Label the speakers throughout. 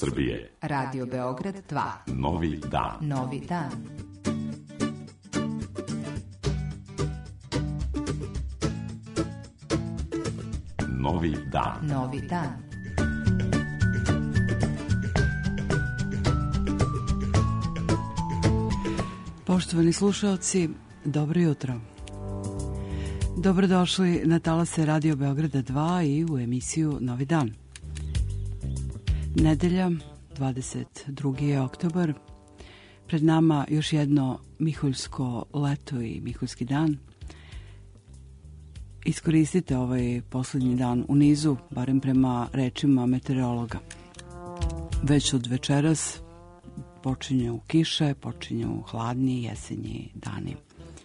Speaker 1: Srbije.
Speaker 2: Radio Beograd 2.
Speaker 1: Novi dan.
Speaker 2: Novi dan.
Speaker 1: Novi dan.
Speaker 2: Novi dan.
Speaker 3: Poštovani slušaoci, dobro jutro. Dobrodošli na talase Radio Beograda 2 i u emisiju Novi dan. Nedelja, 22. oktobar. Pred nama još jedno miholjsko leto i miholjski dan. Iskoristite ovaj poslednji dan u nizu, barem prema rečima meteorologa. Već od večeras počinju kiše, počinju hladni jesenji dani.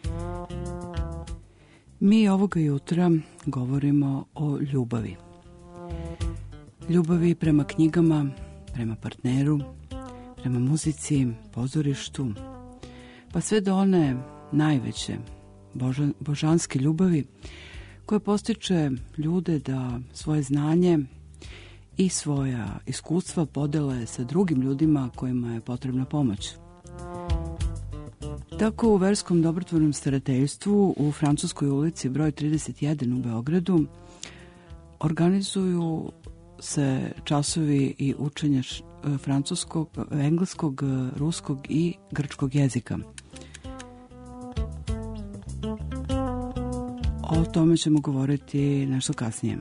Speaker 3: Mi ovoga jutra govorimo o ljubavi. Ljubavi prema knjigama, prema partneru, prema muzici, pozorištu, pa sve do one najveće božanske ljubavi koja postiče ljude da svoje znanje i svoja iskustva podele sa drugim ljudima kojima je potrebna pomoć. Tako u verskom dobrotvornom starateljstvu u Francuskoj ulici broj 31 u Beogradu organizuju se časovi i učenja francuskog, engleskog, ruskog i grčkog jezika. O tome ćemo govoriti nešto kasnije.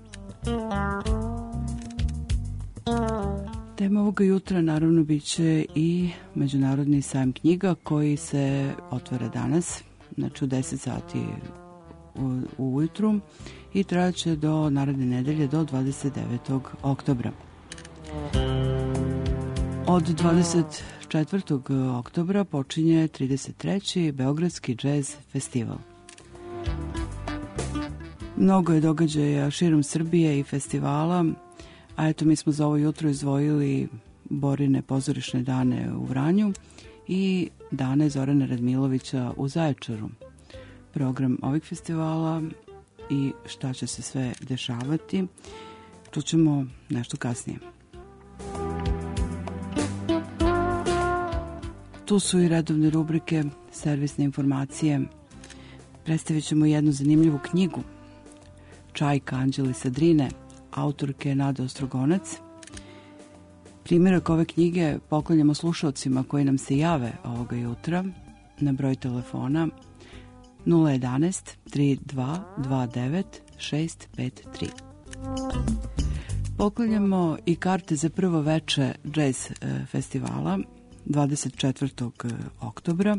Speaker 3: Tema ovoga jutra naravno bit će i Međunarodni sajam knjiga koji se otvara danas, znači u 10 sati ujutru i trajaće do naredne nedelje do 29. oktobra. Od 24. oktobra počinje 33. Beogradski džez festival. Mnogo je događaja širom Srbije i festivala, a eto mi smo za ovo jutro izdvojili Borine pozorišne dane u Vranju i dane Zorana Radmilovića u Zaječaru. Program ovih festivala i šta će se sve dešavati čućemo nešto kasnije. Tu su i redovne rubrike, servisne informacije. Predstavit ćemo jednu zanimljivu knjigu Čajka Anđelisa Drine, autorke Nade Ostrogonac. Primjerak ove knjige poklanjamo slušalcima koji nam se jave ovoga jutra na broj telefona 011 3229 653. Poklanjamo i karte za prvo veče džez festivala 24. oktobra.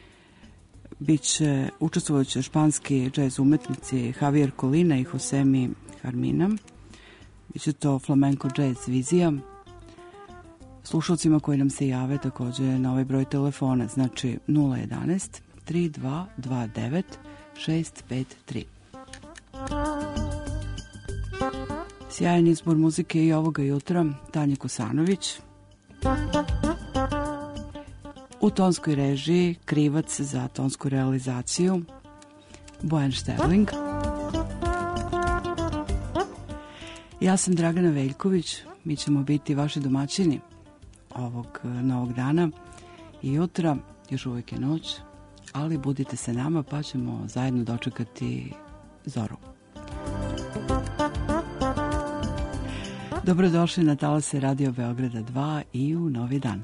Speaker 3: Učestvovat će španski džez umetnici Javier Colina i Josemi Harmina. Biće to flamenco džez vizija. Slušalcima koji nam se jave također na ovaj broj telefona, znači 011 3229 653. Sjajan izbor muzike i ovoga jutra Tanja Kosanović. U tonskoj režiji krivac za tonsku realizaciju Bojan Šterling. Ja sam Dragana Veljković, mi ćemo biti vaši domaćini ovog novog dana i jutra, još uvijek je noć, ali budite se nama pa ćemo zajedno dočekati zoru. Dobrodošli na talase Radio Beograda 2 i u Novi dan.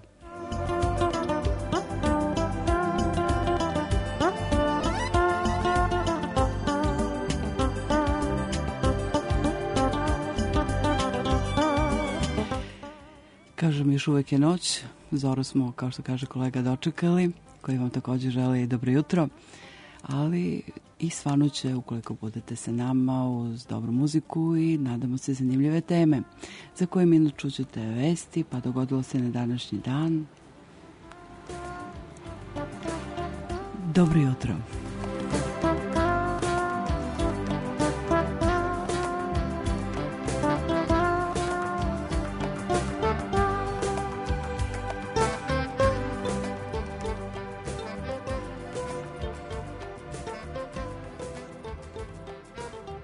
Speaker 3: Kažem, još uvijek je noć, zoru smo, kao što kaže kolega, dočekali, koji vam također želi dobro jutro, ali i svanuće ukoliko budete sa nama uz dobru muziku i nadamo se zanimljive teme, za koje minut čućete vesti, pa dogodilo se na današnji dan. Dobro jutro.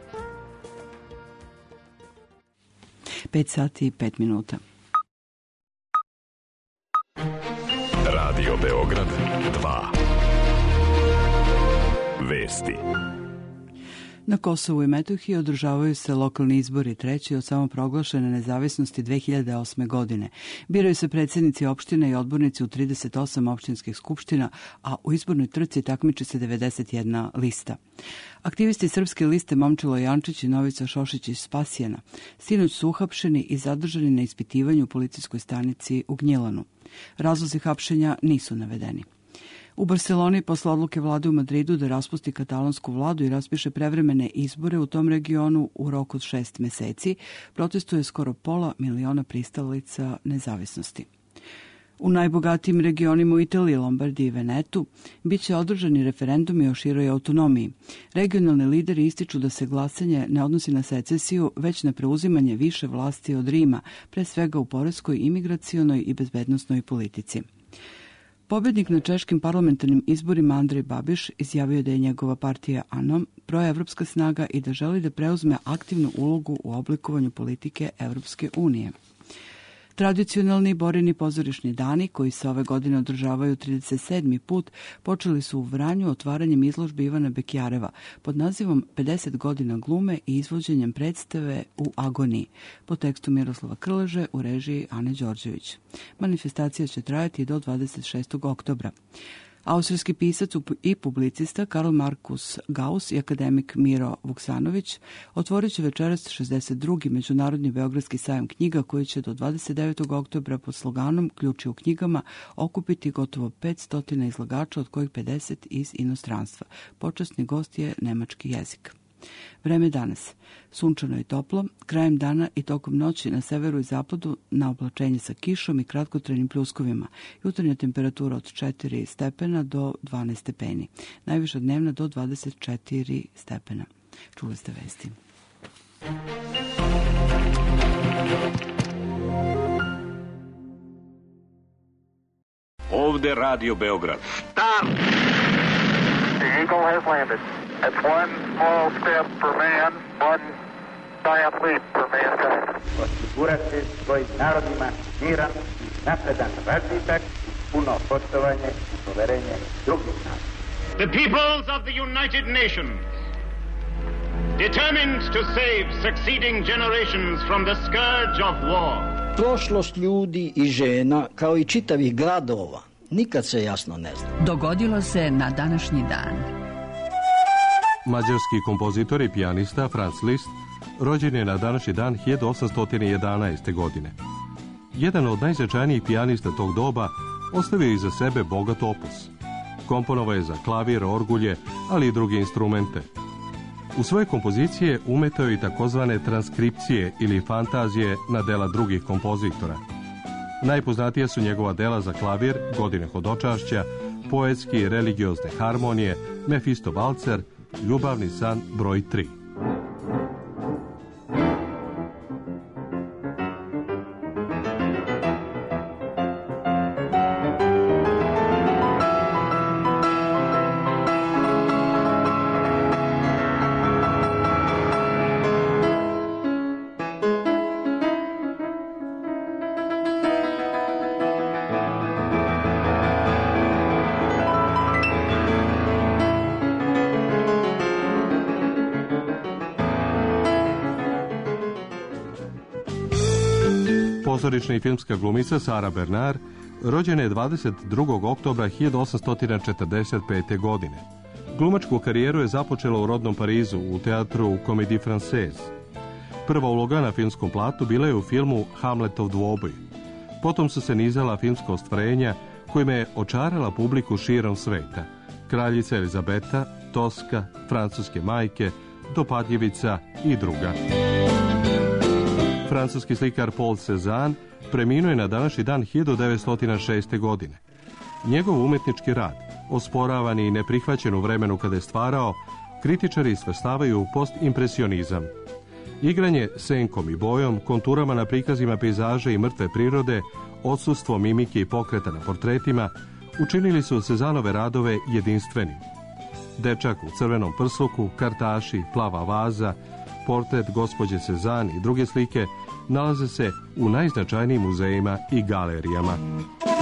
Speaker 3: Pet sati i 5 minuta.
Speaker 2: Radio Beograd 2. Vesti.
Speaker 3: Na Kosovu i Metohiji održavaju se lokalni izbori, treći od samoproglašene nezavisnosti 2008. godine. Biraju se predsjednici opština i odbornici u 38 opštinskih skupština, a u izbornoj trci takmiči se 91 lista. Aktivisti Srpske liste Momčilo Jančić i Novica Šošić iz Spasijena sinoć su uhapšeni i zadržani na ispitivanju u policijskoj stanici u Gnjilanu. Razlozi hapšenja nisu navedeni. U Barseloni, posle odluke vlade u Madridu da raspusti katalonsku vladu i raspiše prevremene izbore u tom regionu u roku od 6 meseci, protestuje skoro 500.000 pristalica nezavisnosti. U najbogatijim regionima u Italiji, Lombardiji i Venetu biće održani referendumi o široj autonomiji. Regionalni lideri ističu da se glasanje ne odnosi na secesiju, već na preuzimanje više vlasti od Rima, pre svega u poreskoj, imigracionoj i bezbednosnoj politici. Pobednik na češkim parlamentarnim izborima Andrej Babiš izjavio da je njegova partija ANO proevropska snaga i da želi da preuzme aktivnu ulogu u oblikovanju politike Evropske unije. Tradicionalni Borini pozorišni dani, koji se ove godine održavaju 37. put, počeli su u Vranju otvaranjem izložbe Ivana Bekjareva pod nazivom 50 godina glume i izvođenjem predstave U agoniji, po tekstu Miroslava Krleže u režiji Ane Đorđević. Manifestacija će trajati do 26. oktobra. Austrijski pisac i publicista Karl Markus Gauss i akademik Miro Vuksanović otvorit će večeras 62. Međunarodni beogradski sajam knjiga koji će do 29. oktobra pod sloganom Ključi u knjigama okupiti gotovo 500 izlagača, od kojih 50 iz inostranstva. Počasni gost je nemački jezik. Vreme danas. Sunčano i toplo, krajem dana i tokom noći na severu i zapadu na oblačenje sa kišom i kratkotrajnim pljuskovima. Jutarnja temperatura od 4 stepena do 12 stepeni. Najviša dnevna do 24 stepena. Čuli ste vesti.
Speaker 4: Ovde Radio Beograd.
Speaker 5: Stop! The Eagle has landed. That's one small step for man, one giant leap for mankind.
Speaker 6: Osigurati svojim narodima miran, napredan razvitak, puno poštovanje i poverenje drugih naroda.
Speaker 7: The peoples of the United Nations, determined to save succeeding generations from the scourge of war.
Speaker 8: Prošlost ljudi i žena, kao i čitavih gradova, nikad se jasno ne zna.
Speaker 9: Dogodilo se na današnji dan.
Speaker 10: Mađarski kompozitor i pijanista Franz Liszt rođen je na današnji dan 1811. godine. Jedan od najznačajnijih pijanista tog doba ostavio iza sebe bogat opus. Komponovao je za klavir, orgulje, ali i druge instrumente. U svoje kompozicije umetao je i takozvane transkripcije ili fantazije na dela drugih kompozitora. Najpoznatija su njegova dela za klavir, Godine hodočašća, poetski i religiozne harmonije, Mefisto valcer, Ljubavni san broj 3. Pozorišna i filmska glumica Sara Bernard rođena je 22. oktobra 1845. godine. Glumačku karijeru je započela u rodnom Parizu u teatru Comédie Française. Prva uloga na filmskom platu bila je u filmu Hamletov dvoboj. Potom su se nizala filmska ostvarenja kojima je očarala publiku širom sveta. Kraljica Elizabeta, Toska, Francuske majke, Dopadljivica i druga. Francuski slikar Paul Cézanne preminuo je na današnji dan 1906. godine. Njegov umetnički rad, osporavan i neprihvaćen u vremenu kada je stvarao, kritičari svrstavaju u postimpresionizam. Igranje senkom i bojom, konturama na prikazima pejzaža i mrtve prirode, odsustvo mimike i pokreta na portretima, učinili su Cézannove radove jedinstvenim. Dečak u crvenom prsluku, kartaši, plava vaza, portret gospođe Cézanne i druge slike nalaze se u najznačajnijim muzejima i galerijama.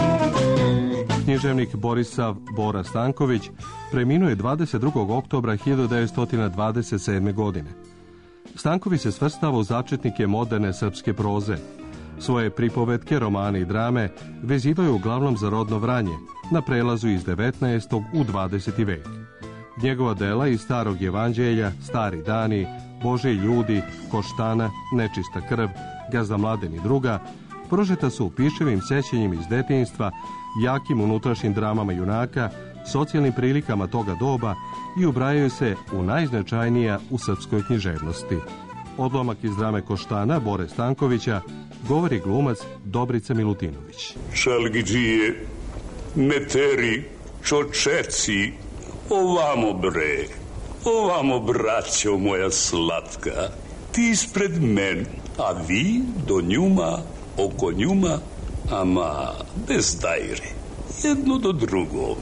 Speaker 10: Književnik Borisav Bora Stanković preminuo je 22. oktobra 1927. godine. Stanković se svrstava u začetnike moderne srpske proze. Svoje pripovetke, romane i drame vezivaju uglavnom za rodno vranje, na prelazu iz 19. u 20. vek. Njegova dela iz Starog evanđelja, Stari dani, Božji ljudi, Koštana, Nečista krv, Gazda Mladen i druga, prožeta su piševim sjećanjem iz detinjstva, jakim unutrašnjim dramama junaka, socijalnim prilikama toga doba i ubrajaju se u najznačajnija u srpskoj književnosti. Odlomak iz drame Koštana Bore Stankovića govori glumac Dobrica Milutinović.
Speaker 4: Šalgidžije, meteri, čočeci, ovamo bre, ovamo braćo moja slatka, ti ispred men, a vi do njuma, oko njuma, ama bez dajre, jedno do drugo.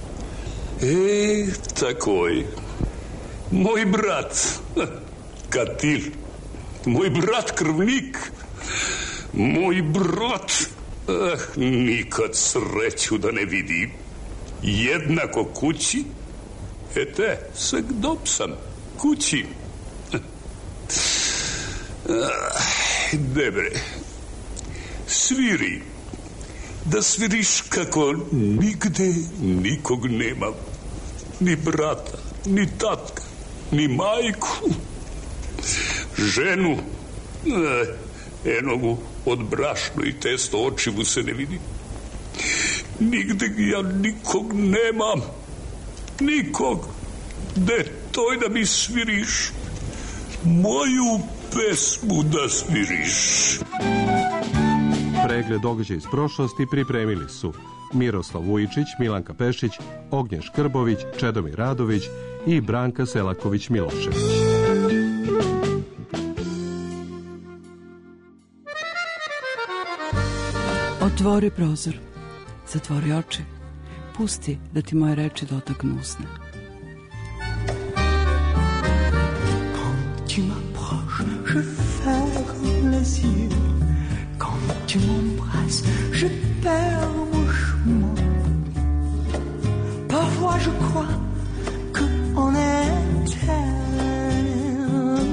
Speaker 4: Takoj, moj brat, Katil, moj brat krvnik, moj brat, nikad sreću da ne vidi, jednako kući, ete, se dopsam, kući. Debre, sviri, da sviriš kako nigde nikog nema, ni brata, ni tatka, ni majku, ženu, enogu od brašno i testo očivu se ne vidi. Nigde ja nikog nemam, nikog. De toj da mi sviriš, moju pesmu da sviriš.
Speaker 10: Pregled događaja iz prošlosti pripremili su Miroslav Vujičić, Milanka Pešić, Ognjen Škrbović, Čedomir Radović i Branka Selaković-Milošević.
Speaker 3: Otvori prozor, zatvori oči, pusti da ti moje reči dotaknu usne.
Speaker 11: Quand tu m'approches, je ferme les yeux. Quand tu m'embrasses, je perds mon chemin. Parfois je crois qu'on est éternel.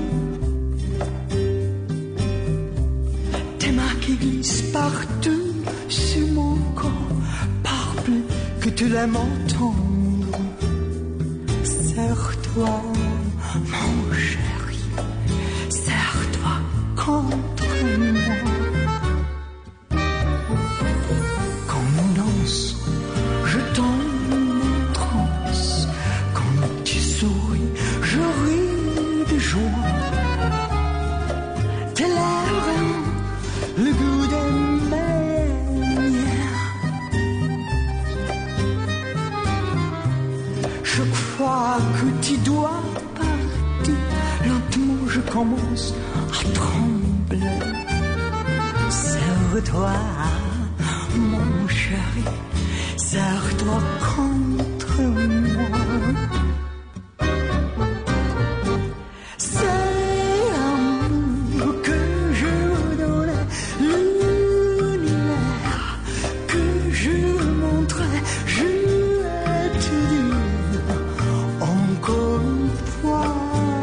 Speaker 11: Tes mains qui glissent partout sur mon corps parlent plus que tu l'aimes entendre. Serre-toi, mon chéri, serre-toi contre moi. Quand nous dansons, je tombe en transe. Quand tu souris, je ris de joie. Tes lèvres ont le goût des manières. Chaque fois que tu dois partir, lentement je commence à trembler. Serre-toi, mon chéri, serre-toi contre moi. C'est l'amour que je donne, l'univers que je montrerai, je vais te dire encore une fois.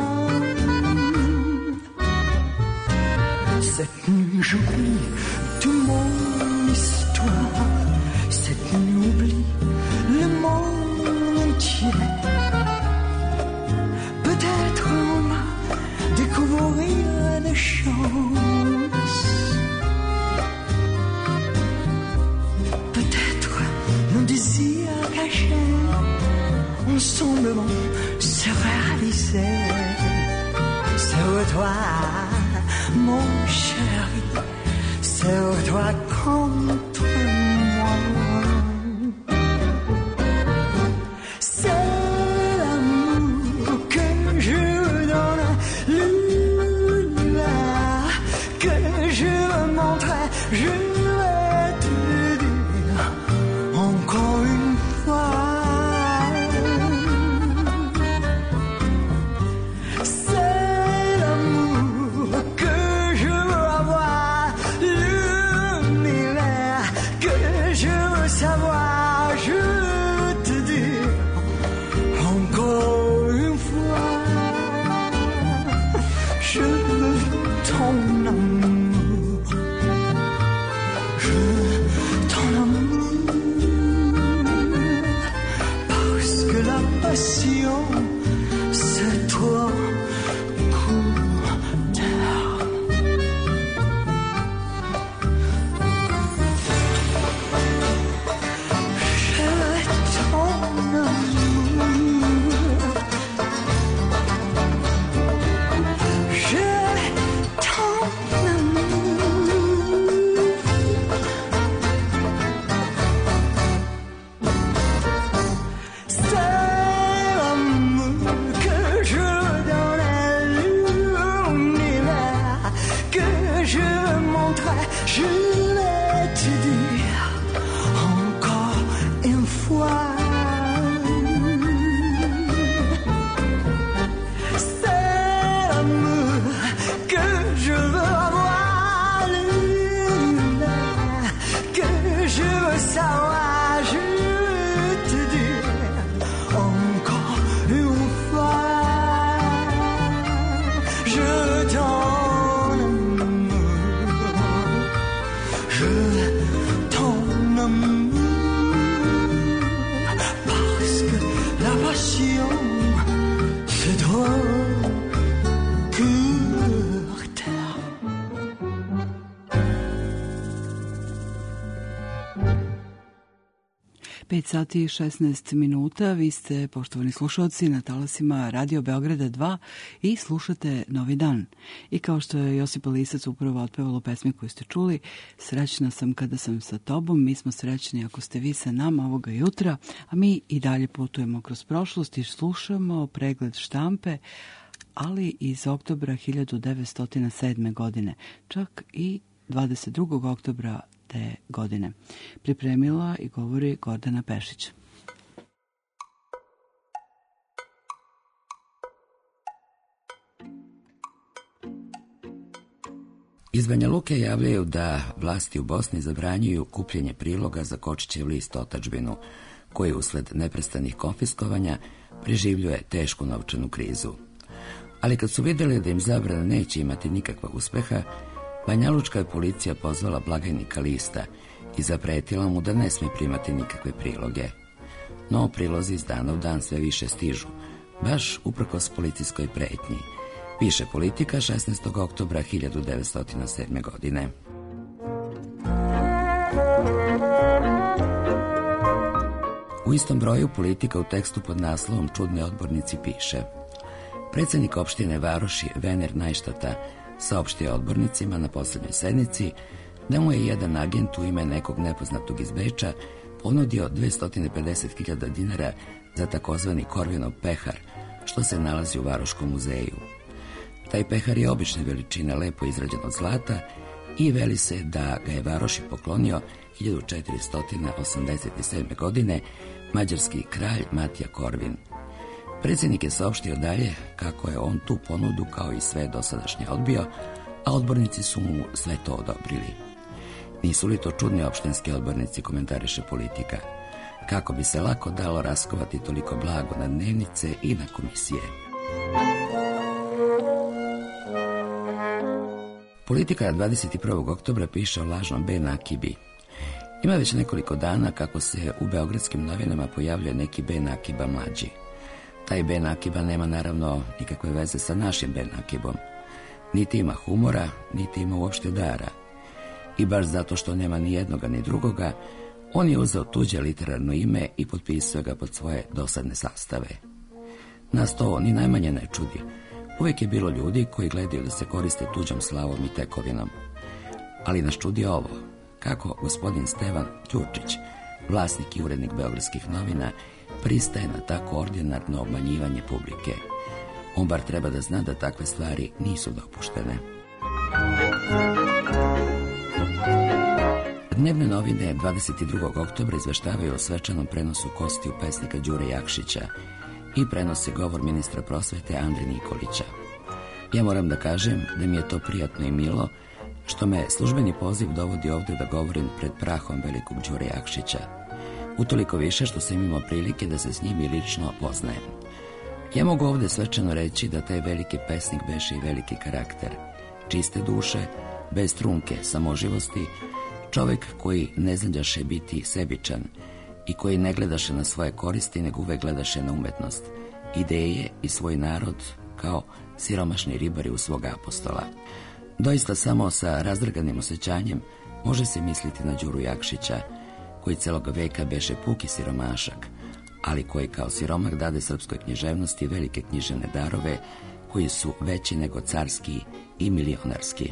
Speaker 11: Cette nuit j'oublie tout mon histoire. Cette nuit oublie le monde entier. Peut-être on va découvrir des choses. Peut-être nos désirs cachés ensemble vont se réaliser. Serre-toi, mon chéri, serre-toi contre moi. C'est l'amour que je donne, l'univers que je montrerai, je vais te dire encore une fois. Que je veux avoir l'univers savoir, je te dis encore une fois, je veux ton amour, je veux ton amour, parce que la passion, c'est toi.
Speaker 3: Sati i 16 minuta. Vi ste, poštovani slušalci, na talasima Radio Beograda 2 i slušate Novi dan. I kao što je Josipa Lisac upravo otpevalo pesmi koju ste čuli, srećna sam kada sam sa tobom, mi smo srećni ako ste vi sa nama ovoga jutra, a mi i dalje putujemo kroz prošlost i slušamo pregled štampe, ali iz oktobra 1907. godine, čak i 22. oktobra te godine. Pripremila i govori Gordana Pešić.
Speaker 12: Iz Banja Luke javljaju da vlasti u Bosni zabranjuju kupljenje priloga za Kočićev list Otadžbinu, koji usled neprestanih konfiskovanja preživljuje tešku novčanu krizu. Ali kad su vidjeli da im zabrana neće imati nikakva uspeha, banjalučka je policija pozvala blagajnika lista i zapretila mu da ne smije primati nikakve priloge. No prilozi iz dana u dan sve više stižu, baš uprkos policijskoj pretnji, piše Politika 16. oktobra 1907. godine. U istom broju Politika u tekstu pod naslovom Čudni odbornici piše: predsjednik opštine Varoši Vener Najštata saopštio odbornicima na posljednjoj sednici da mu je jedan agent u ime nekog nepoznatog iz Beča ponudio 250.000 dinara za takozvani Korvinov pehar, što se nalazi u Varoškom muzeju. Taj pehar je obične veličine, lepo izrađen od zlata i veli se da ga je Varoši poklonio 1487. godine mađarski kralj Matija Korvin. Predsjednik je saopštio dalje kako je on tu ponudu kao i sve dosadašnje odbio, a odbornici su mu sve to odobrili. Nisu li to čudni opštinski odbornici, komentariše Politika, kako bi se lako dalo raskovati toliko blago na dnevnice i na komisije. Politika 21. oktobra piše o lažnom Ben Akibi. Ima već nekoliko dana kako se u beogradskim novinama pojavljuje neki Ben Akiba mlađi. Taj Ben Akiba nema naravno nikakve veze sa našim Ben Akibom. Niti ima humora, niti ima uopšte dara. I baš zato što nema ni jednoga ni drugoga, on je uzeo tuđe literarno ime i potpisao ga pod svoje dosadne sastave. Nas to ni najmanje ne čudi. Uvijek je bilo ljudi koji gledaju da se koriste tuđom slavom i tekovinom. Ali nas čudi ovo, kako gospodin Stevan Ćurčić, vlasnik i urednik beogradskih novina, pristaje na tako ordinarno obmanjivanje publike. On bar treba da zna da takve stvari nisu dopuštene. Dnevne novine 22. oktobra izveštavaju o svečanom prenosu kostiju pesnika Đure Jakšića i prenose govor ministra prosvete Andre Nikolića. Ja moram da kažem da mi je to prijatno i milo, što me službeni poziv dovodi ovdje da govorim pred prahom velikog Đure Jakšića. Utoliko više što sam imao prilike da se s njim i lično poznajem. Ja mogu ovdje svečano reći da taj veliki pesnik beše i veliki karakter, čiste duše, bez trunke samoživosti, čovjek koji ne znadjaše biti sebičan i koji ne gledaše na svoje koristi, nego uvek gledaše na umetnost, ideje i svoj narod kao siromašni ribari u svog apostola. Doista samo sa razdrganim osjećanjem može se misliti na Đuru Jakšića, koji celog veka beše puki siromašak, ali koji kao siromak dade srpskoj književnosti velike književne darove koji su veći nego carski i milionarski.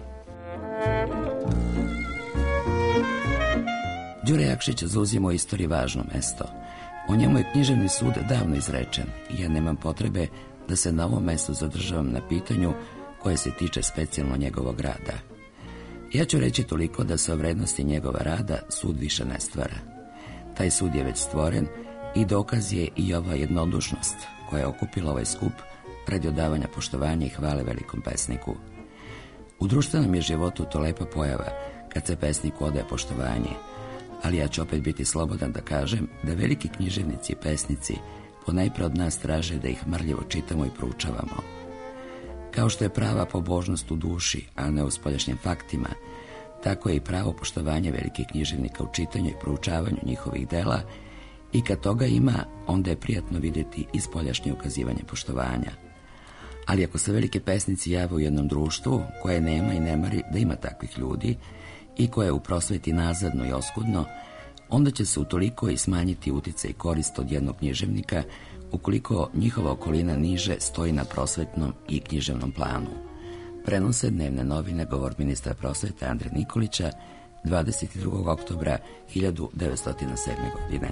Speaker 12: Đura Jakšić zauzima u istoriji važno mesto. O njemu je književni sud davno izrečen i ja nemam potrebe da se na ovom mestu zadržavam na pitanju koje se tiče specijalno njegovog rada. Ja ću reći toliko da se o vrednosti njegova rada sud više ne stvara. Taj sud je već stvoren i dokaz je i ova jednodušnost koja je okupila ovaj skup radi odavanja poštovanja i hvale velikom pesniku. U društvenom je životu to lepa pojava kad se pesniku odaje poštovanje, ali ja ću opet biti slobodan da kažem da veliki književnici i pesnici ponajpre od nas traže da ih marljivo čitamo i proučavamo. Kao što je prava pobožnost u duši, a ne u spoljašnjim faktima, tako je i pravo poštovanje velikih književnika u čitanju i proučavanju njihovih dela i kad toga ima, onda je prijatno vidjeti i spoljašnje ukazivanje poštovanja. Ali ako se velike pesnici jave u jednom društvu koje nema i ne mari da ima takvih ljudi i koje je u prosveti nazadno i oskudno, onda će se utoliko i smanjiti uticaj i korist od jednog književnika ukoliko njihova okolina niže stoji na prosvetnom i književnom planu. Prenose Dnevne novine govor ministra prosvete Andre Nikolića 22. oktobra 1907. godine.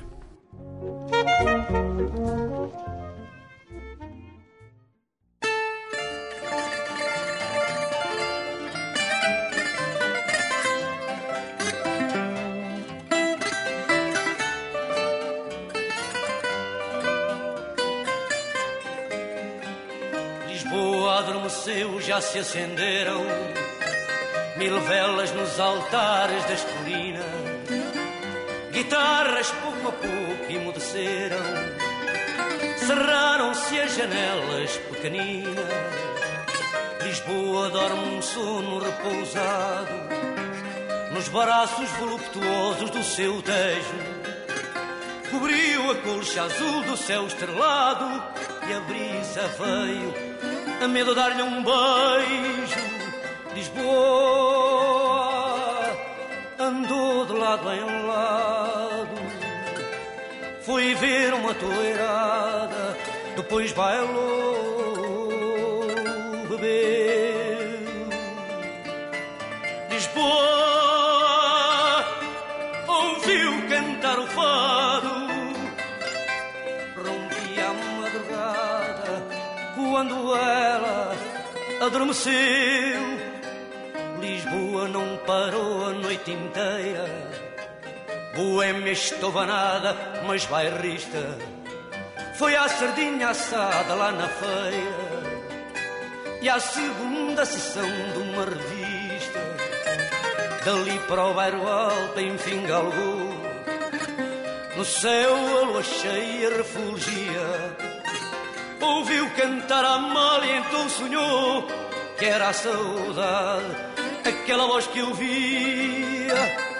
Speaker 13: Adormeceu, já se acenderam 1000 velas nos altares das colinas, guitarras pouco a pouco emudeceram, cerraram-se as janelas pequeninas. Lisboa dorme um sono repousado nos braços voluptuosos do seu tejo, cobriu a colcha azul do céu estrelado e a brisa veio a medo de dar-lhe beijo. Lisboa andou de lado em lado, foi ver uma toirada, depois bailou, bebeu. Lisboa ouviu cantar o fado, rompia a madrugada quando ela adormeceu. Lisboa não parou a noite inteira, boêmia estovanada, mas bairrista, foi à sardinha assada lá na feira e à segunda sessão de uma revista. Dali para o bairro alto em Fingalgo, no céu a lua cheia refulgia. Ouviu cantar a Amália, então sonhou que era a saudade, aquela voz que eu via.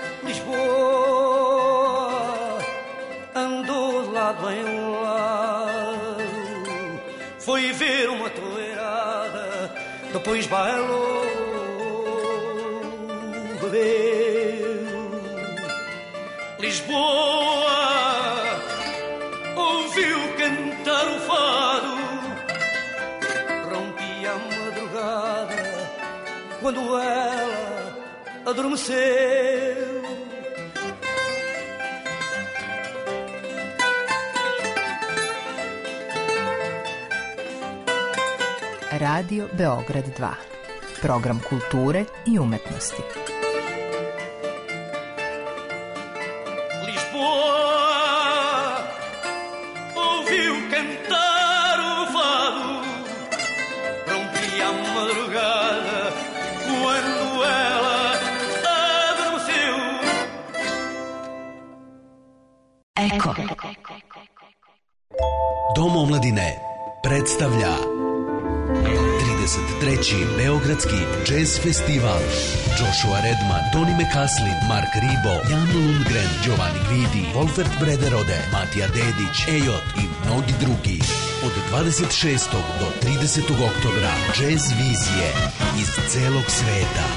Speaker 13: Lisboa andou de lado em lado, foi ver uma toirada, depois bailou, bebeu. Lisboa ouviu cantar o fado, rompia a madrugada quando ela adormeceu.
Speaker 14: Radio Beograd 2. Program kulture i umetnosti.
Speaker 15: Eko.
Speaker 16: Dom omladine predstavlja 33. Beogradski jazz festival. Joshua Redman, Tony McCaslin, Mark Ribot, Jan Lundgren, Giovanni Guidi, Wolfert Brederode, Matija Dedić, Ejot i mnogi drugi. Od 26. do 30. oktobra jazz vizije iz celog sveta.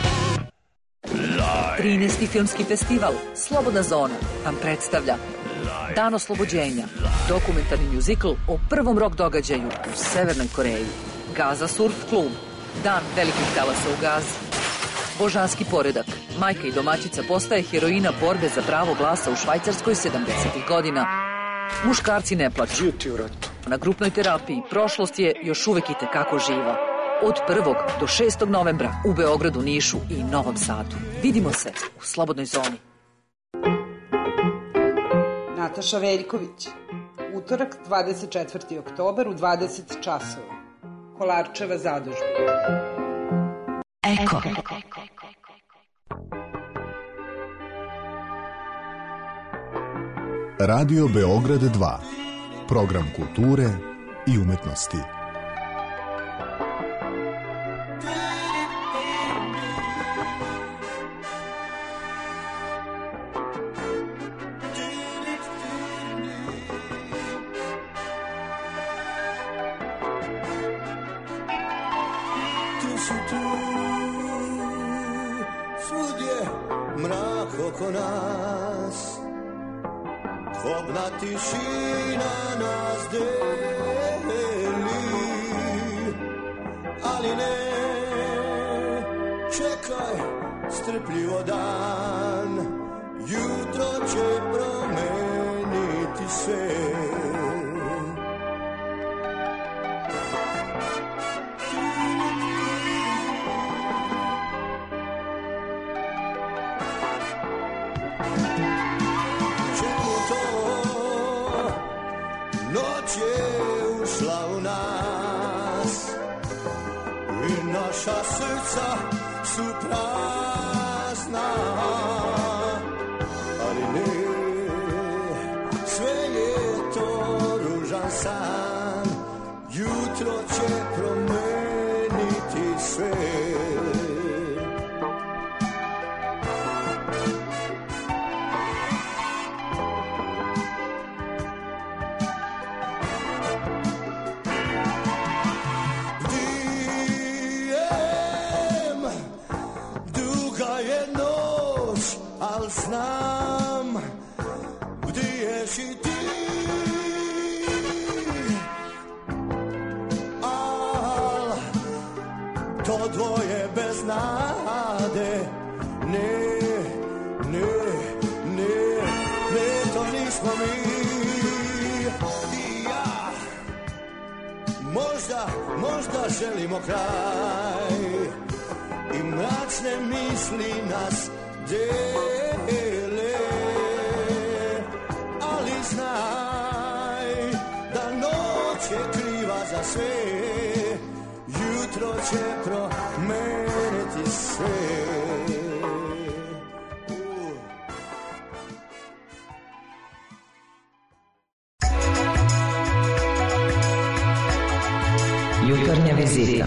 Speaker 17: 13. filmski festival Slobodna zona vam predstavlja Dan oslobođenja, dokumentarni mjuzikl o prvom rock događaju u Severnoj Koreji. Gaza Surf klub, Dan velikih talasa u Gazi. Božanski poredak, majka i domaćica postaje heroina borbe za pravo glasa u Švajcarskoj 70. godina. Muškarci ne plaču. Na grupnoj terapiji prošlost je još uvek i tekako živa. Od 1. do 6. novembra u Beogradu, Nišu i Novom Sadu. Vidimo se u Slobodnoj zoni.
Speaker 18: Nataša Veljković. Utorak, 24. oktobar u 20 časova. Kolarčeva zadužba.
Speaker 15: Eko.
Speaker 19: Radio Beograd 2. Program kulture i umetnosti.
Speaker 20: Oko nas kobna tišina nas deli, ali ne čekaj strpljivo dan, jutro će promeniti sve. Naša srca su prazna, ali ne, sve je to ružan san, jutro će promeniti sve. Znam gdje ješ i ti, al to dvoje bez nade, ne, to nismo mi. I ja možda želimo kraj i mračne misli nas dele, ali znaj da noć je kriva za sve, jutro će promeniti sve.
Speaker 14: Jutarnja vizita.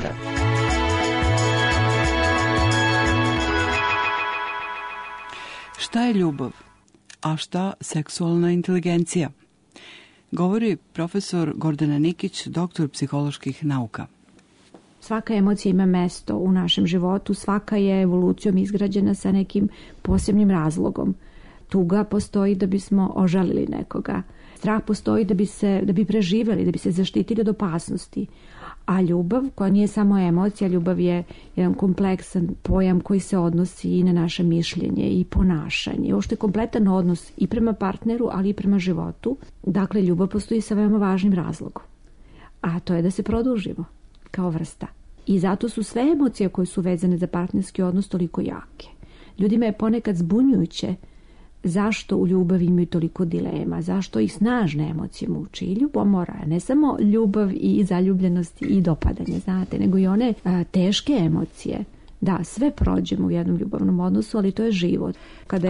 Speaker 3: Šta je ljubav, a šta seksualna inteligencija? Govori profesor Gordana Nikić, doktor psiholoških nauka.
Speaker 21: Svaka emocija ima mesto u našem životu, svaka je evolucijom izgrađena sa nekim posebnim razlogom. Tuga postoji da bismo ožalili nekoga. Strah postoji da bi preživeli, da bi se zaštitili od opasnosti. A ljubav, koja nije samo emocija, ljubav je jedan kompleksan pojam koji se odnosi i na naše mišljenje i ponašanje. Ovo što je kompletan odnos i prema partneru, ali i prema životu. Dakle, ljubav postoji sa veoma važnim razlogom. A to je da se produžimo kao vrsta. I zato su sve emocije koje su vezane za partnerski odnos toliko jake. Ljudima je ponekad zbunjujuće zašto u ljubavi imaju toliko dilema, zašto ih snažne emocije muči i ljubomora, ne samo ljubav i zaljubljenost i dopadanje, znate, nego i one teške emocije. Da, sve prođemo u jednom ljubavnom odnosu, ali to je život. Kada je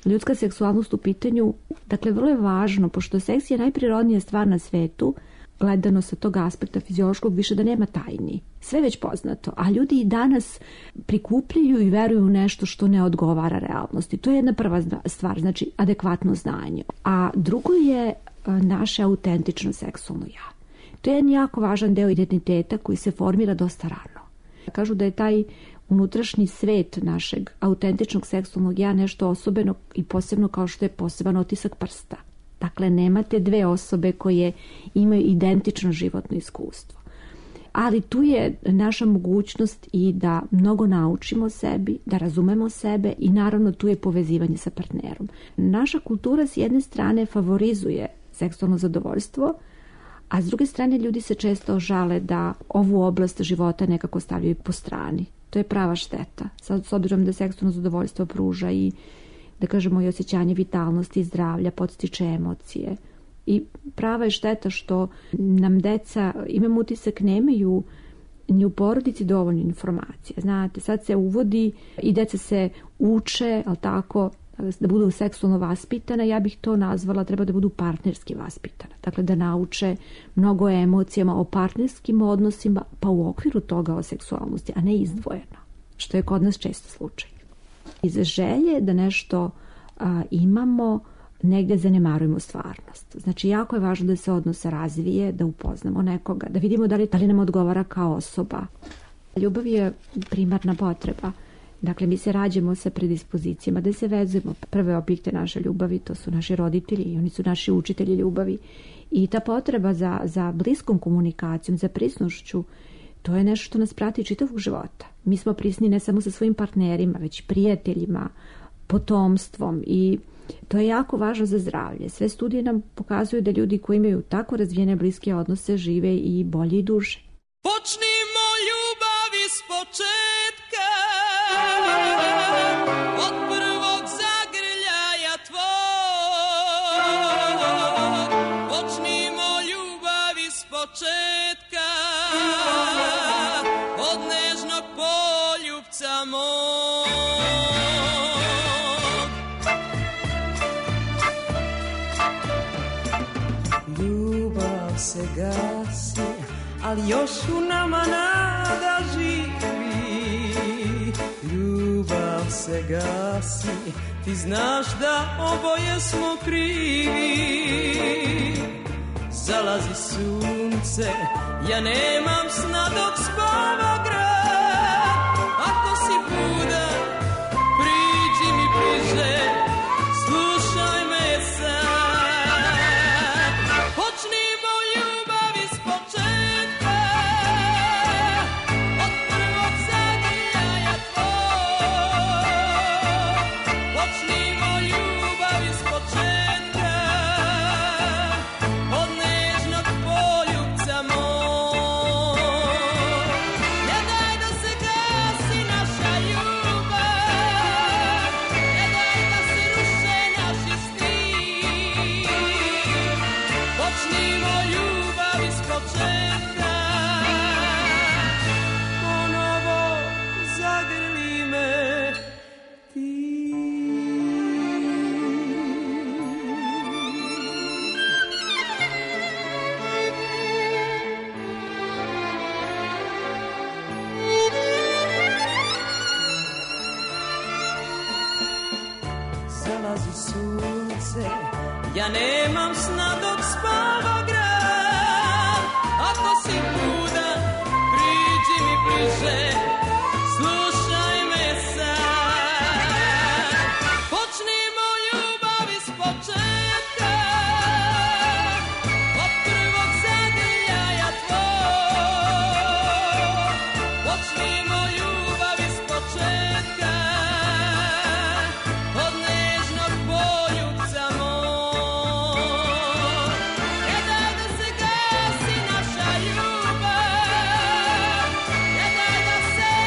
Speaker 21: ljudska seksualnost u pitanju, dakle vrlo je važno, pošto seks je najprirodnija stvar na svetu, gledano sa tog aspekta fiziološkog, više da nema tajni. Sve već poznato, a ljudi i danas prikupljaju i veruju u nešto što ne odgovara realnosti. To je jedna prva stvar, znači adekvatno znanje. A drugo je naše autentično seksualno ja. To je jedan jako važan deo identiteta koji se formira dosta rano. Kažu da je taj unutrašnji svet našeg autentičnog seksualnog ja nešto osobeno i posebno kao što je poseban otisak prsta. Dakle, nemate dve osobe koje imaju identično životno iskustvo. Ali tu je naša mogućnost i da mnogo naučimo sebi, da razumemo sebe i naravno tu je povezivanje sa partnerom. Naša kultura s jedne strane favorizuje seksualno zadovoljstvo, a s druge strane ljudi se često žale da ovu oblast života nekako stavljaju po strani. To je prava šteta. Sad, s obzirom da seksualno zadovoljstvo pruža i da kažemo i osjećanje vitalnosti, zdravlja, podstiče emocije. I prava je šteta što nam deca, imam utisak, nemaju ni u porodici dovoljno informacije. Znate, sad se uvodi i deca se uče, ali tako, da budu seksualno vaspitana, ja bih to nazvala, treba da budu partnerski vaspitana. Dakle, da nauče mnogo o emocijama, o partnerskim odnosima, pa u okviru toga o seksualnosti, a ne izdvojeno, što je kod nas često slučaj. Iz želje da nešto imamo, negdje zanemarujemo stvarnost. Znači, jako je važno da se odnos razvije, da upoznamo nekoga, da vidimo da li nam odgovara kao osoba. Ljubav je primarna potreba. Dakle, mi se rađamo sa predispozicijama da se vezujemo. Prve objekte naše ljubavi, to su naši roditelji i oni su naši učitelji ljubavi. I ta potreba za bliskom komunikacijom, za prisnošću, to je nešto što nas prati čitavog života. Mi smo prisni ne samo sa svojim partnerima, već prijateljima, potomstvom i to je jako važno za zdravlje. Sve studije nam pokazuju da ljudi koji imaju tako razvijene bliske odnose žive i bolje i duže.
Speaker 11: Počnimo ljubav iz početka, od prvog zagrljaja tvoj. Počnimo ljubav iz početka, od nežnog poljubca moj. Ljubav se gasi, ali još u nama nada živi. Ljubav se gasi, ti znaš da oboje smo krivi. Zalazi sunce, ja nemam sna dok spava grad. Ako si budan, priđi mi bliže, slušaj me sad. Počnimo ljubav iz početka, od prvog zagrljaja tvoj. Počnimo ljubav iz početka, od nežnog poljubca moj. Ne daj da se gasi naša ljubav, ne daj da se ruše naši sni. Počnimo ljubav iz početka, ponovo zagrli me ti. Zalazi sunce, ja nemam sna dok spava grad. Ako si budan, priđi mi bliže, slušaj me sad. Počnimo ljubav iz početka, od prvog zagrljaja tvoj. Počnimo ljubav iz početka, od nežnog poljubca moj. Ne daj da se gasi naša ljubav, ne daj da se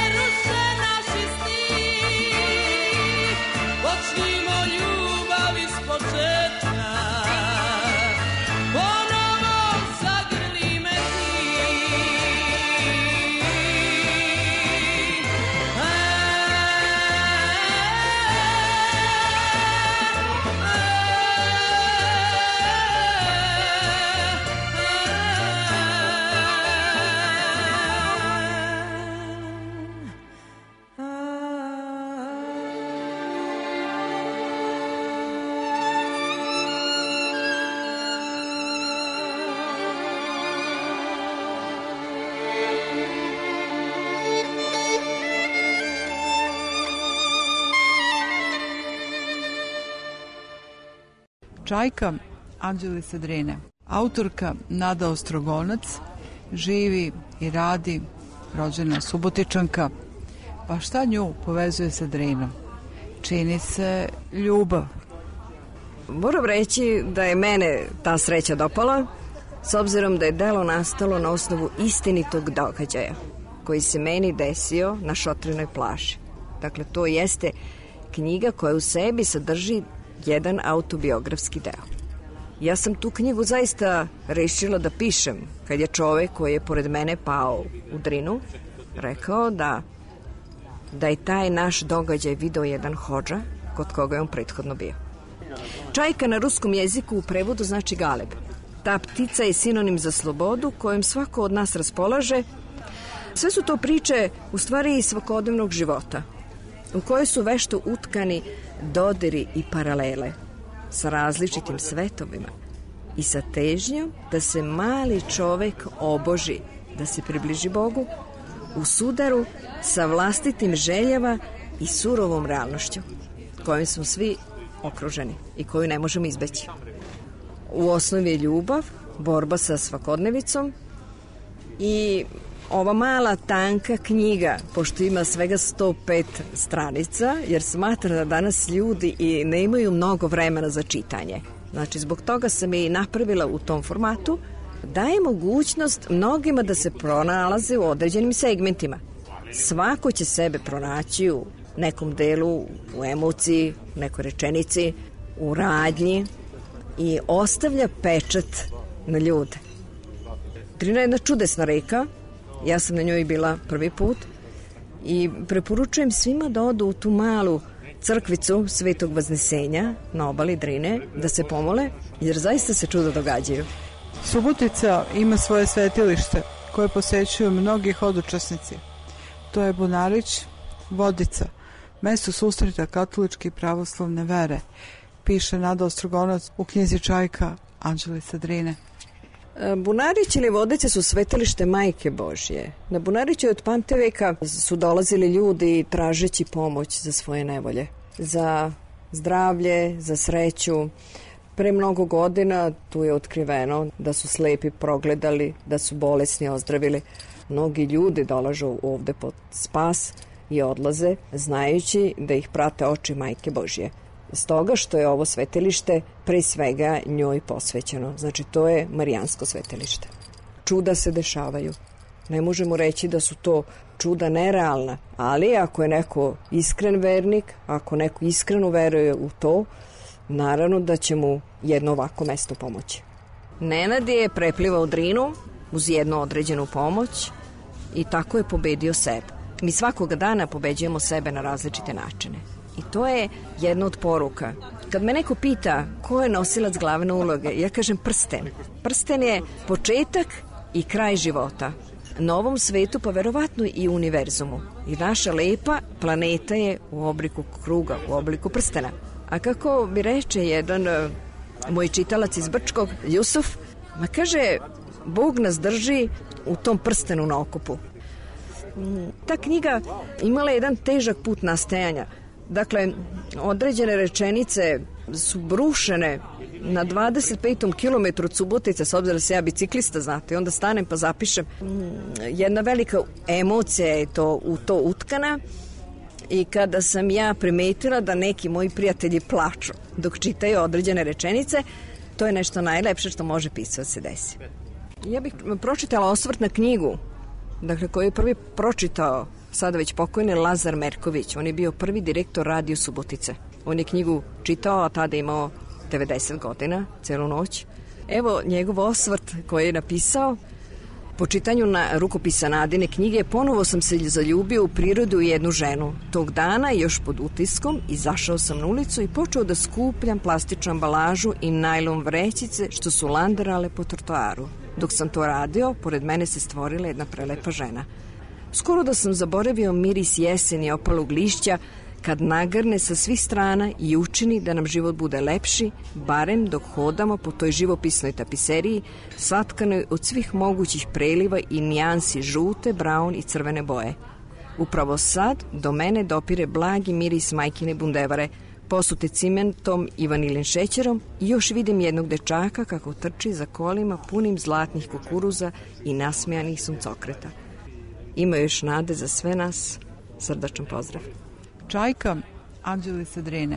Speaker 3: Čajka Anđelica Drine. Autorka Nada Ostrogonac, živi i radi, rođena Subotičanka. Pa šta nju povezuje sa Drinom? Čini se ljubav.
Speaker 1: Moram reći da je mene ta sreća dopala, s obzirom da je delo nastalo na osnovu istinitog događaja koji se meni desio na Šotrinoj plaži. Dakle, to jeste knjiga koja u sebi sadrži jedan autobiografski deo. Ja sam tu knjigu zaista rešila da pišem kad je čovek koji je pored mene pao u Drinu rekao da je taj naš događaj video jedan hodža kod koga je on prethodno bio. Čajka na ruskom jeziku u prevodu znači galeb. Ta ptica je sinonim za slobodu kojom svako od nas raspolaže. Sve su to priče u stvari iz svakodnevnog života u kojoj su vešto utkani dodiri i paralele sa različitim svetovima i sa težnjom da se mali čovek oboži, da se približi Bogu u sudaru sa vlastitim željama i surovom realnošću kojom smo svi okruženi i koju ne možemo izbeći. U osnovi je ljubav, borba sa svakodnevicom i ova mala tanka knjiga, pošto ima svega 105 stranica, jer smatra da danas ljudi i nemaju mnogo vremena za čitanje. Znači, zbog toga sam je i napravila u tom formatu, daje mogućnost mnogima da se pronalaze u određenim segmentima. Svako će sebe pronaći u nekom delu, u emociji, u nekoj rečenici, u radnji i ostavlja pečat na ljude. Drina je jedna čudesna reka, ja sam na njoj bila prvi put i preporučujem svima da odu u tu malu crkvicu Svetog Vaznesenja na obali Drine, da se pomole, jer zaista se čuda događaju.
Speaker 3: Subotica ima svoje svetilište koje posećuju mnogi hodočasnici. To je Bunarić, Vodica, mesto susreta katoličke i pravoslavne vere, piše Nada Ostrogonac u knjizi Čajka Anđelica Drine.
Speaker 1: Bunarić ili Vodice su svetilište Majke Božje. Na Bunariću od pamtiveka su dolazili ljudi tražeći pomoć za svoje nevolje, za zdravlje, za sreću. Pre mnogo godina tu je otkriveno da su slepi progledali, da su bolesni ozdravili. Mnogi ljudi dolažu ovde pod spas i odlaze, znajući da ih prate oči Majke Božje. Stoga što je ovo svetilište pre svega njoj posvećeno. Znači, to je marijansko svetilište. Čuda se dešavaju. Ne možemo reći da su to čuda nerealna, ali ako je neko iskren vernik, ako neko iskreno veruje u to, naravno da će mu jedno ovako mesto pomoći. Nenad je preplivao Drinu uz jednu određenu pomoć i tako je pobedio sebe. Mi svakoga dana pobeđujemo sebe na različite načine. I to je jedna od poruka. Kad me neko pita ko je nosilac glavne uloge, ja kažem prsten. Prsten je početak i kraj života. Na ovom svetu, pa verovatno i univerzumu. I naša lepa planeta je u obliku kruga, u obliku prstena. A kako bi reče jedan moj čitalac iz Brčkog, Jusuf, ma kaže, Bog nas drži u tom prstenu na okupu. Ta knjiga imala jedan težak put nastajanja. Dakle, određene rečenice su brušene na 25. kilometru od Subotice, s obzirom da se ja biciklista, znate, onda stanem pa zapišem. Jedna velika emocija je u to utkana i kada sam ja primetila da neki moji prijatelji plaču dok čitaju određene rečenice, to je nešto najlepše što može pisao se desi. Ja bih pročitala osvrt na knjigu, dakle, koju je prvi pročitao sada već pokojni Lazar Merković. On je bio prvi direktor Radio Subotice. On je knjigu čitao, a tada imao 90 godina, celu noć. Evo njegov osvrt koji je napisao. Po čitanju na rukopisa Nadine knjige ponovo sam se zaljubio u prirodu i jednu ženu. Tog dana, još pod utiskom, izašao sam na ulicu i počeo da skupljam plastičnu ambalažu i najlon vrećice što su landerale po trotoaru. Dok sam to radio, pored mene se stvorila jedna prelepa žena. Skoro da sam zaboravio miris jeseni opalog lišća kad nagrne sa svih strana i učini da nam život bude lepši, barem dok hodamo po toj živopisnoj tapiseriji, satkanoj od svih mogućih preliva i nijansi žute, braun i crvene boje. Upravo sad do mene dopire blagi miris majkine bundevare, posute cimentom i vanilin šećerom i još vidim jednog dečaka kako trči za kolima punim zlatnih kukuruza i nasmejanih suncokreta. Ima još nade za sve nas. Srdačan pozdrav.
Speaker 3: Čajka, Anđeli sa Drine.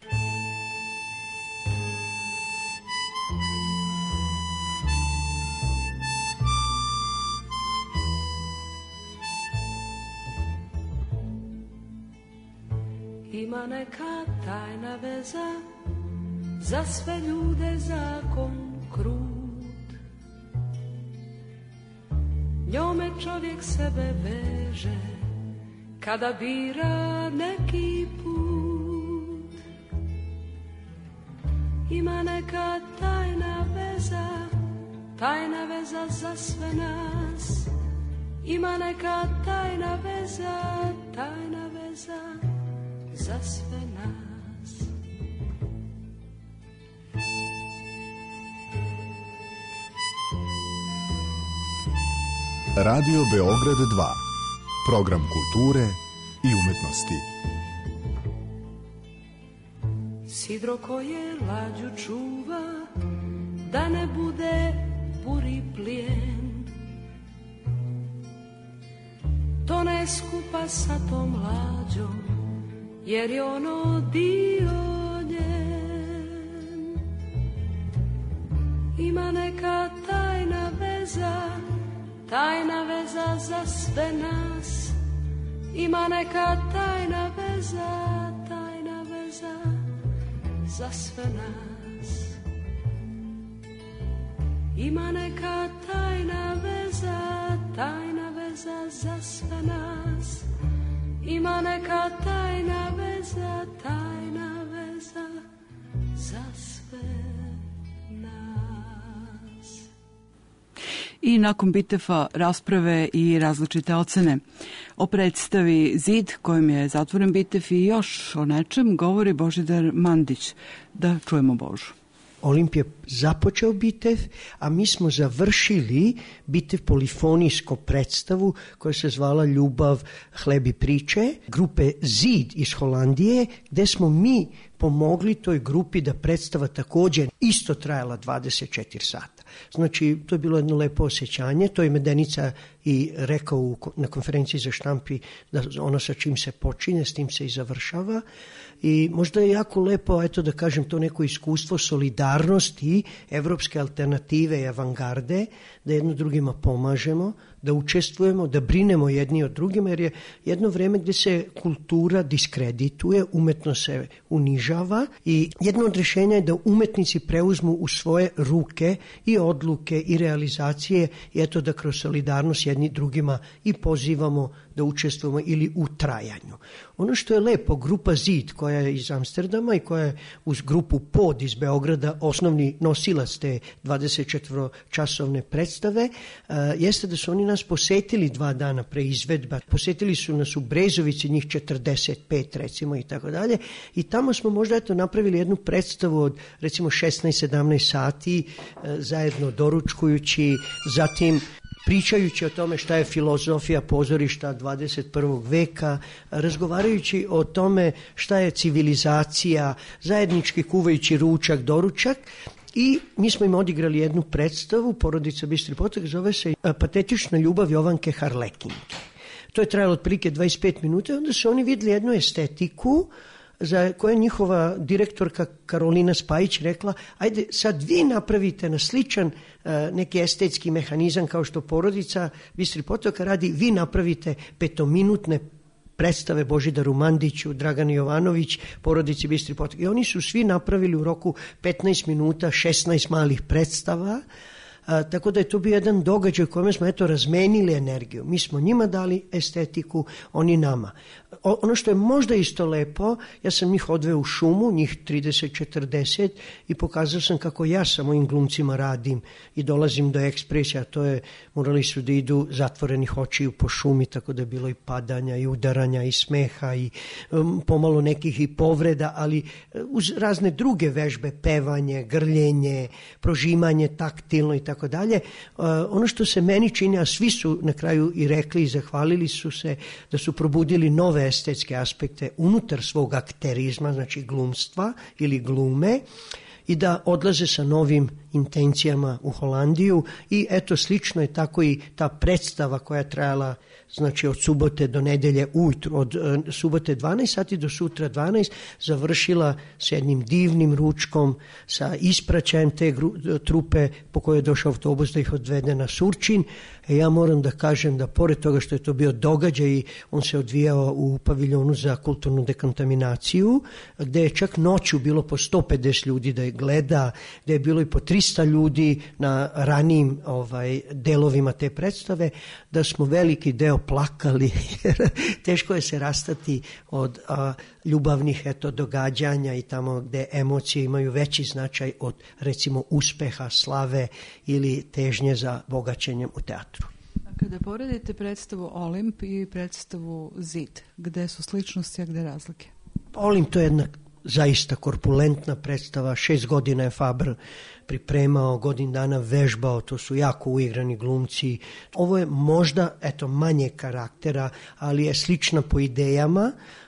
Speaker 2: Ima neka tajna veza, za sve ljude zakon krut. Njome čovjek sebe veže, kada bira neki put. Ima neka tajna veza za sve nas. Ima neka tajna veza za sve nas.
Speaker 19: Radio Beograd 2. Program kulture i umetnosti.
Speaker 2: Sidro koje lađu čuva, da ne bude buri plijen. To ne skupa sa tom lađom, jer je ono dio njen. Ima neka tajna veza za sve nas. Ima neka tajna veza za sve nas. Ima neka tajna veza za sve nas. Ima neka tajna veza za sve nas.
Speaker 3: I nakon Bitefa rasprave i različite ocene o predstavi Zid kojim je zatvoren Bitef i još o nečem govori Božidar Mandić. Da čujemo Božu.
Speaker 22: Olimpije započeo Bitev, a mi smo završili Bitev polifonijsku predstavu koja se zvala Ljubav, hleb i priče, grupe Zid iz Holandije, gde smo mi pomogli toj grupi da predstava također isto trajala 24 sata. Znači, to je bilo jedno lepo osjećanje, to je Medenica i rekao na konferenciji za štampi da ono sa čim se počinje, s tim se i završava. I možda je jako lepo, eto da kažem, to neko iskustvo solidarnosti, evropske alternative i avangarde, da jedno drugima pomažemo, da učestvujemo, da brinemo jedni od drugima, jer je jedno vreme gdje se kultura diskredituje, umetnost se unižava i jedno od rješenja je da umetnici preuzmu u svoje ruke i odluke i realizacije i eto da kroz solidarnost jedni drugima i pozivamo da učestvujemo ili u trajanju. Ono što je lepo, grupa Zid koja je iz Amsterdama i koja je uz grupu Pod iz Beograda osnovni nosilac te 24-časovne predstave, jeste da su oni nas posetili 2 dana pre izvedba. Posetili su nas u Brezovici, njih 45 recimo i tako dalje. I tamo smo možda napravili jednu predstavu od recimo 16-17 sati zajedno doručkujući, zatim pričajući o tome šta je filozofija pozorišta 21. veka, razgovarajući o tome šta je civilizacija, zajednički kuvajući ručak, doručak. I mi smo im odigrali jednu predstavu, Porodica Bistri potok, zove se Patetična ljubav Jovanke Harlekinke. To je trajalo otprilike 25 minuta i onda su oni vidjeli jednu estetiku za koje je njihova direktorka Karolina Spajić rekla, ajde sad vi napravite na sličan neki estetski mehanizam kao što Porodica Bistri potoka radi, vi napravite 5-minutne predstave Božidaru Mandiću, Dragani Jovanović, Porodici Bistri potok. I oni su svi napravili u roku 15 minuta 16 malih predstava, tako da je to bio jedan događaj u kojem smo razmenili energiju. Mi smo njima dali estetiku, oni nama. Ono što je možda isto lepo, ja sam njih odveo u šumu, njih 30-40 i pokazao sam kako ja sa mojim glumcima radim i dolazim do ekspresija, to je, morali su da idu zatvorenih očiju po šumi, tako da je bilo i padanja i udaranja i smeha i pomalo nekih i povreda, ali uz razne druge vežbe, pevanje, grljenje, prožimanje taktilno i tako tako dalje. Ono što se meni čini, a svi su na kraju i rekli i zahvalili su se da su probudili nove estetske aspekte unutar svog akterizma, znači glumstva ili glume, i da odlaze sa novim intencijama u Holandiju i eto slično je tako i ta predstava koja je trajala znači od subote do nedelje ujutru, od subote 12 sati do sutra 12, završila s jednim divnim ručkom, sa ispraćajem te trupe po kojoj je došao autobus da ih odvede na Surčin. Ja moram da kažem da pored toga što je to bio događaj, on se odvijao u paviljonu za kulturnu dekontaminaciju, gde je čak noću bilo po 150 ljudi da je gleda, gde je bilo i po 300 ljudi na ranijim delovima te predstave, da smo veliki deo plakali, jer teško je se rastati od ljubavnih događanja i tamo gde emocije imaju veći značaj od recimo uspeha, slave ili težnje za bogaćenjem u teatru.
Speaker 3: Kada poredite predstavu Olimp i predstavu Zid, gde su sličnosti, a gde razlike?
Speaker 22: Olimp to je jedna zaista korpulentna predstava, 6 godina je Faber pripremao, godin dana vežbao, to su jako uigrani glumci. Ovo je možda manje karaktera, ali je slična po idejama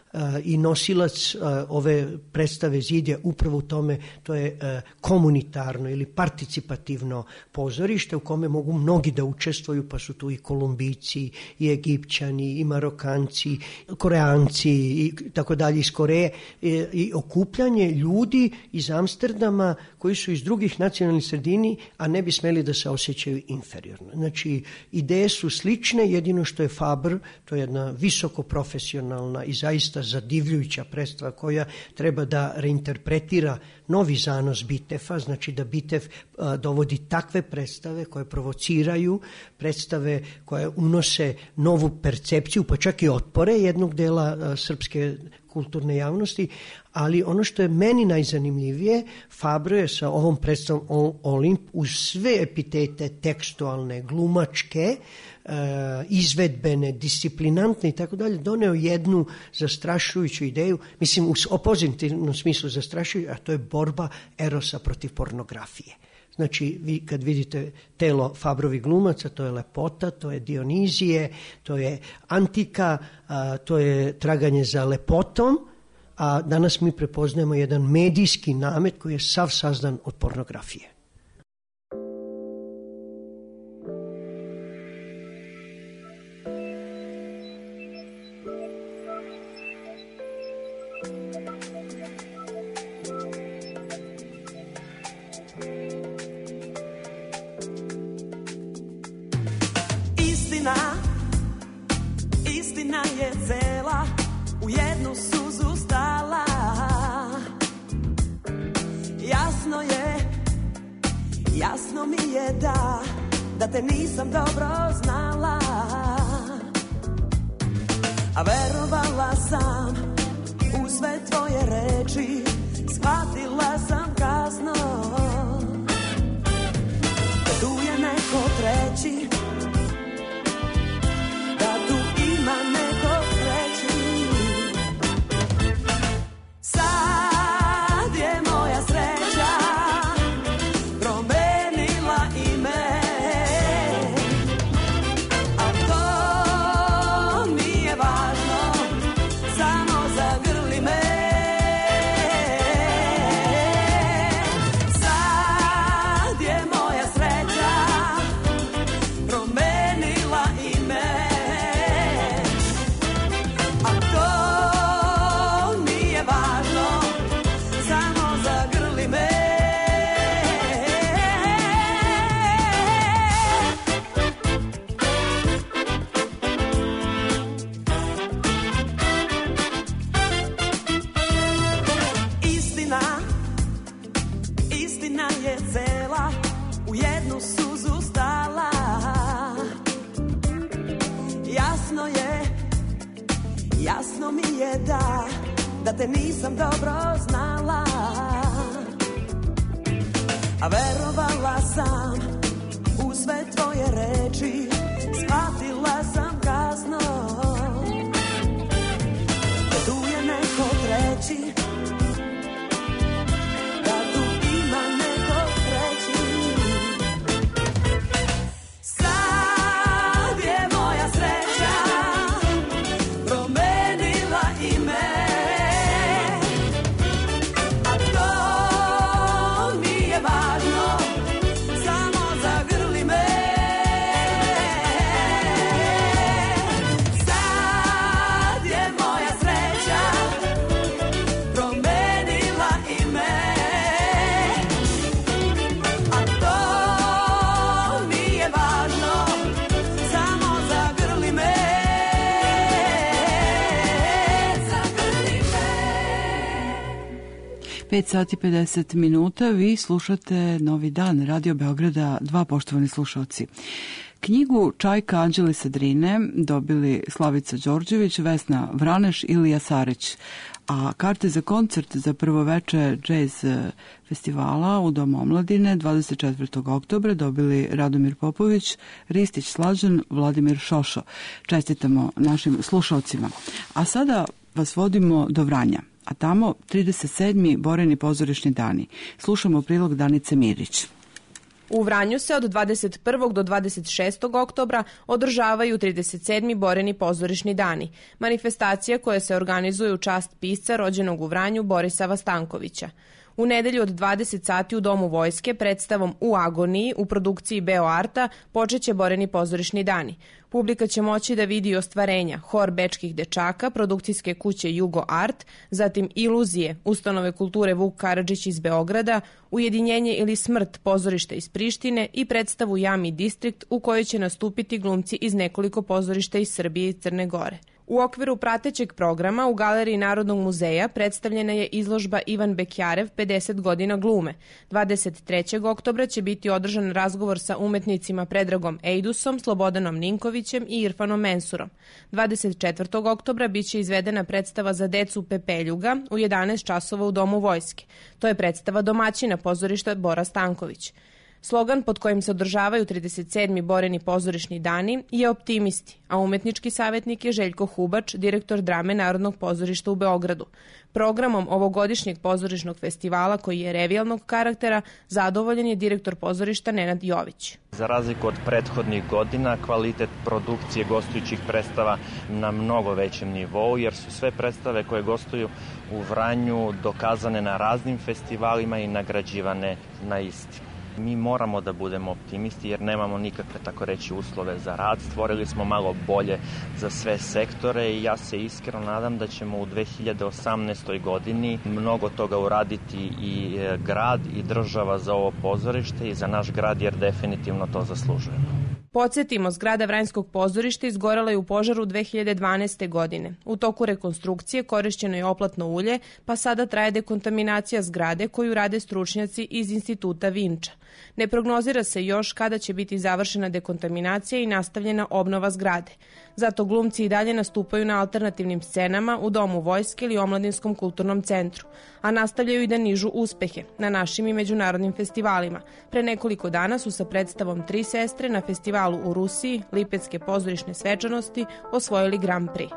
Speaker 22: i nosilac ove predstave Zid je upravo u tome, to je komunitarno ili participativno pozorište u kome mogu mnogi da učestvuju, pa su tu i Kolumbijci, i Egipćani, i Marokanci, Koreanci i tako dalje iz Koreje, i okupljanje ljudi iz Amsterdama koji su iz drugih nacionalnih sredini, a ne bi smeli da se osjećaju inferiorno. Znači, ideje su slične, jedino što je Faber, to je jedna visoko profesionalna i zaista zadivljujuća predstava koja treba da reinterpretira novi zanos Bitefa, znači da Bitef dovodi takve predstave koje provociraju, predstave koje unose novu percepciju, pa čak i otpore jednog dela srpske kulturne javnosti, ali ono što je meni najzanimljivije, Fabre je sa ovom predstavom Olimp uz sve epitete tekstualne, glumačke, izvedbene, disciplinantne i tako dalje, doneo jednu zastrašujuću ideju, mislim u pozitivnom smislu zastrašujuću, a to je borba erosa protiv pornografije. Znači, vi kad vidite telo Fabrovih glumaca, to je lepota, to je Dionizije, to je antika, to je traganje za lepotom, a danas mi prepoznajemo jedan medijski namet koji je sav sazdan od pornografije.
Speaker 2: Istina je cela, u jednu suzu stala. Jasno mi je da te nisam dobro znala. A verovala sam u sve tvoje reči, shvatila sam kasno da tu je neko treći, da tu ima neko treći. Sad je moja sreća promenila ime, a to nije važno, samo zagrli me. Sad je moja sreća promenila ime, a to nije važno, samo zagrli me. Istina je cela, u jednu suzu stala. Jasno mi je da te nisam dobro znala. A verovala sam u sve tvoje reči, shvatila sam kasno da tu je neko treći, da tu ima neko treći.
Speaker 3: 5 sati 50 minuta, vi slušate Novi dan Radio Beograda 2, poštovani slušalci. Knjigu Čajka Anđelisa Drine dobili Slavica Đorđević, Vesna Vraneš i Ilija Sareć, a karte za koncert za prvoveče džez festivala u Domu omladine 24. oktobra dobili Radomir Popović, Ristić Slađan, Vladimir Šošo. Čestitamo našim slušalcima. A sada vas vodimo do Vranja, a tamo 37. Boreni pozorišni dani. Slušamo prilog Danice Mirić.
Speaker 5: U Vranju se od 21. do 26. oktobra održavaju 37. Boreni pozorišni dani, manifestacija koja se organizuje u čast pisca rođenog u Vranju Borisava Stankovića. U nedelju od 20 sati u Domu vojske predstavom U agoniji u produkciji Beoarta počeće Boreni pozorišni dani. Publika će moći da vidi ostvarenja Hor bečkih dečaka, produkcijske kuće Jugo Art, zatim Iluzije, ustanove kulture Vuk Karadžić iz Beograda, Ujedinjenje ili smrt pozorišta iz Prištine i predstavu Jami Distrikt u kojoj će nastupiti glumci iz nekoliko pozorišta iz Srbije i Crne Gore. U okviru pratećeg programa u Galeriji Narodnog muzeja predstavljena je izložba Ivan Bekjarev 50 godina glume. 23. oktobra će biti održan razgovor sa umetnicima Predragom Ejdusom, Slobodanom Ninkovićem i Irfanom Mensurom. 24. oktobra biće izvedena predstava za decu Pepeljuga u 11 časova u Domu vojske. To je predstava domaćina pozorišta Bora Stanković. Slogan pod kojim se održavaju 37. Boreni pozorišni dani je Optimisti, a umetnički savjetnik je Željko Hubač, direktor drame Narodnog pozorišta u Beogradu. Programom ovogodišnjeg pozorišnog festivala, koji je revijalnog karaktera, zadovoljen je direktor pozorišta Nenad Jović.
Speaker 6: Za razliku od prethodnih godina, kvalitet produkcije gostujućih predstava na mnogo većem nivou, jer su sve predstave koje gostuju u Vranju dokazane na raznim festivalima i nagrađivane na isti. Mi moramo da budemo optimisti jer nemamo nikakve, tako reći, uslove za rad. Stvorili smo malo bolje za sve sektore i ja se iskreno nadam da ćemo u 2018. godini mnogo toga uraditi i grad i država za ovo pozorište i za naš grad jer definitivno to zaslužujemo.
Speaker 5: Podsjetimo, zgrada Vranjskog pozorišta izgorela je u požaru 2012. godine. U toku rekonstrukcije korišćeno je oplatno ulje, pa sada traje dekontaminacija zgrade koju rade stručnjaci iz Instituta Vinča. Ne prognozira se još kada će biti završena dekontaminacija i nastavljena obnova zgrade. Zato glumci i dalje nastupaju na alternativnim scenama u Domu vojske ili Omladinskom kulturnom centru, a nastavljaju i da nižu uspehe na našim i međunarodnim festivalima. Pre nekoliko dana su sa predstavom Tri sestre na festivalu u Rusiji, Lipetske pozorišne svečanosti, osvojili Grand Prix.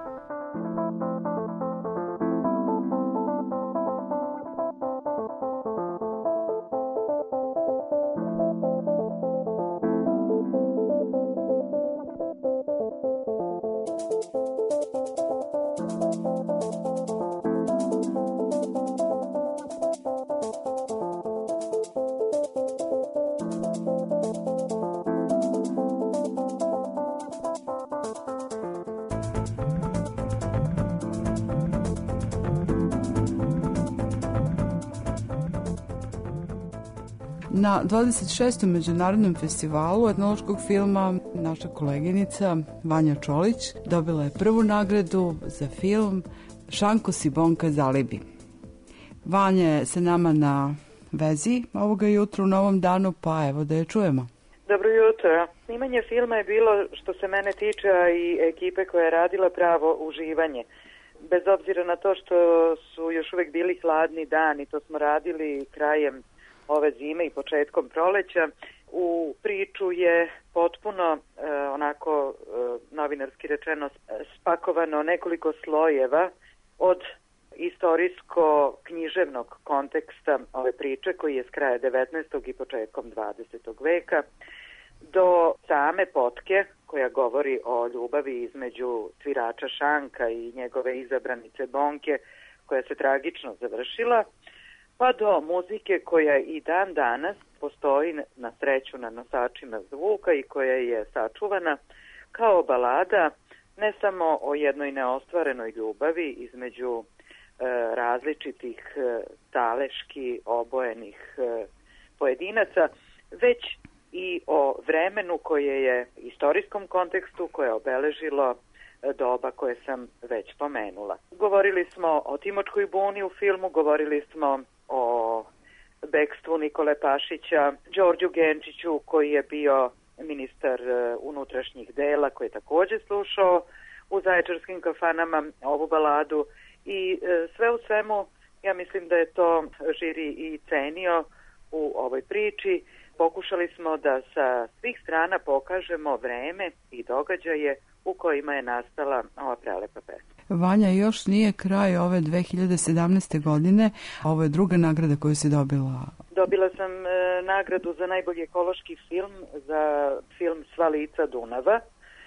Speaker 3: Na 26. međunarodnom festivalu etnološkog filma naša koleginica Vanja Čolić dobila je prvu nagradu za film Šanko Sibonka Zalibi. Vanja je sa nama na vezi ovoga jutra u Novom danu, pa evo da je čujemo.
Speaker 23: Dobro jutro. Snimanje filma je bilo, što se mene tiče, i ekipe koja je radila, pravo uživanje. Bez obzira na to što su još uvek bili hladni dani, to smo radili krajem ove zime i početkom proleća. U priču je potpuno onako novinarski rečeno spakovano nekoliko slojeva od istorijsko-književnog konteksta ove priče koji je s kraja 19. i početkom 20. veka do same potke koja govori o ljubavi između svirača Šanka i njegove izabranice Bonke koja se tragično završila, pa do muzike koja i dan danas postoji na sreću na nosačima zvuka i koja je sačuvana kao balada ne samo o jednoj neostvarenoj ljubavi između različitih taleški obojenih pojedinaca, već i o vremenu koje je istorijskom kontekstu koje je obeležilo doba koje sam već pomenula. Govorili smo o Timočkoj buni u filmu, govorili smo o bekstvu Nikole Pašića, Đorđu Genčiću koji je bio ministar unutrašnjih dela, koji je takođe slušao u zaječarskim kafanama ovu baladu i sve u svemu ja mislim da je to žiri i cenio u ovoj priči. Pokušali smo da sa svih strana pokažemo vreme i događaje u kojima je nastala ova prelepa pesma.
Speaker 3: Vanja, još nije kraj ove 2017. godine, ovo je druga nagrada koju si dobila.
Speaker 23: Dobila sam nagradu za najbolji ekološki film, za film Sva lica Dunava,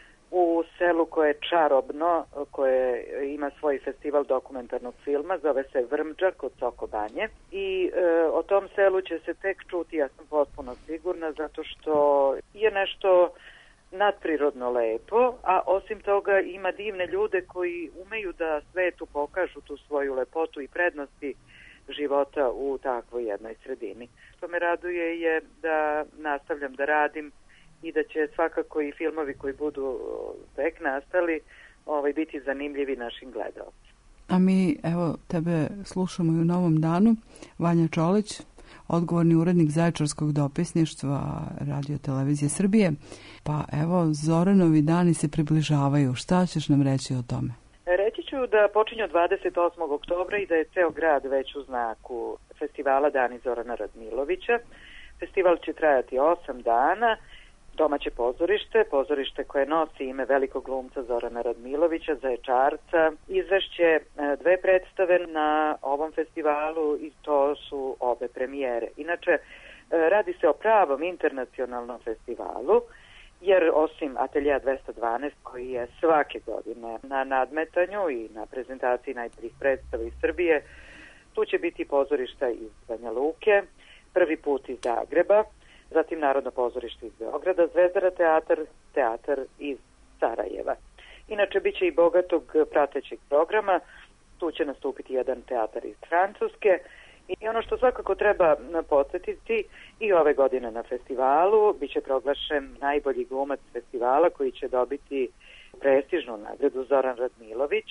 Speaker 23: u selu koje je čarobno, koje ima svoj festival dokumentarnog filma, zove se Vrmđa kod Soko Banje. I o tom selu će se tek čuti, ja sam potpuno sigurna, zato što je nešto nadprirodno lepo, a osim toga ima divne ljude koji umeju da svetu pokažu tu svoju lepotu i prednosti života u takvoj jednoj sredini. Što me raduje je da nastavljam da radim i da će svakako i filmovi koji budu tek nastali biti zanimljivi našim gledalcima.
Speaker 3: A mi, evo, tebe slušamo i u Novom danu. Vanja Čolić, odgovorni urednik Zaječarskog dopisništva Radio Televizije Srbije. Pa evo, Zoranovi dani se približavaju. Šta ćeš nam reći o tome?
Speaker 23: Reći ću da počinju 28. oktobra i da je ceo grad već u znaku festivala Dani Zorana Radmilovića. Festival će trajati 8 dana. Domaće pozorište koje nosi ime velikog glumca Zorana Radmilovića, Zaječarca, izvešće 2 predstave na ovom festivalu i to su obe premijere. Inače, radi se o pravom internacionalnom festivalu, jer osim Ateljea 212 koji je svake godine na nadmetanju i na prezentaciji najboljih predstava iz Srbije, tu će biti pozorišta iz Banja Luke, prvi put iz Zagreba, zatim Narodno pozorište iz Beograda, Zvezdara teatar iz Sarajeva. Inače, bit će i bogatog pratećeg programa, tu će nastupiti jedan teatar iz Francuske i ono što svakako treba podsjetiti i ove godine na festivalu, bit će proglašen najbolji glumac festivala koji će dobiti prestižnu nagradu Zoran Radmilović,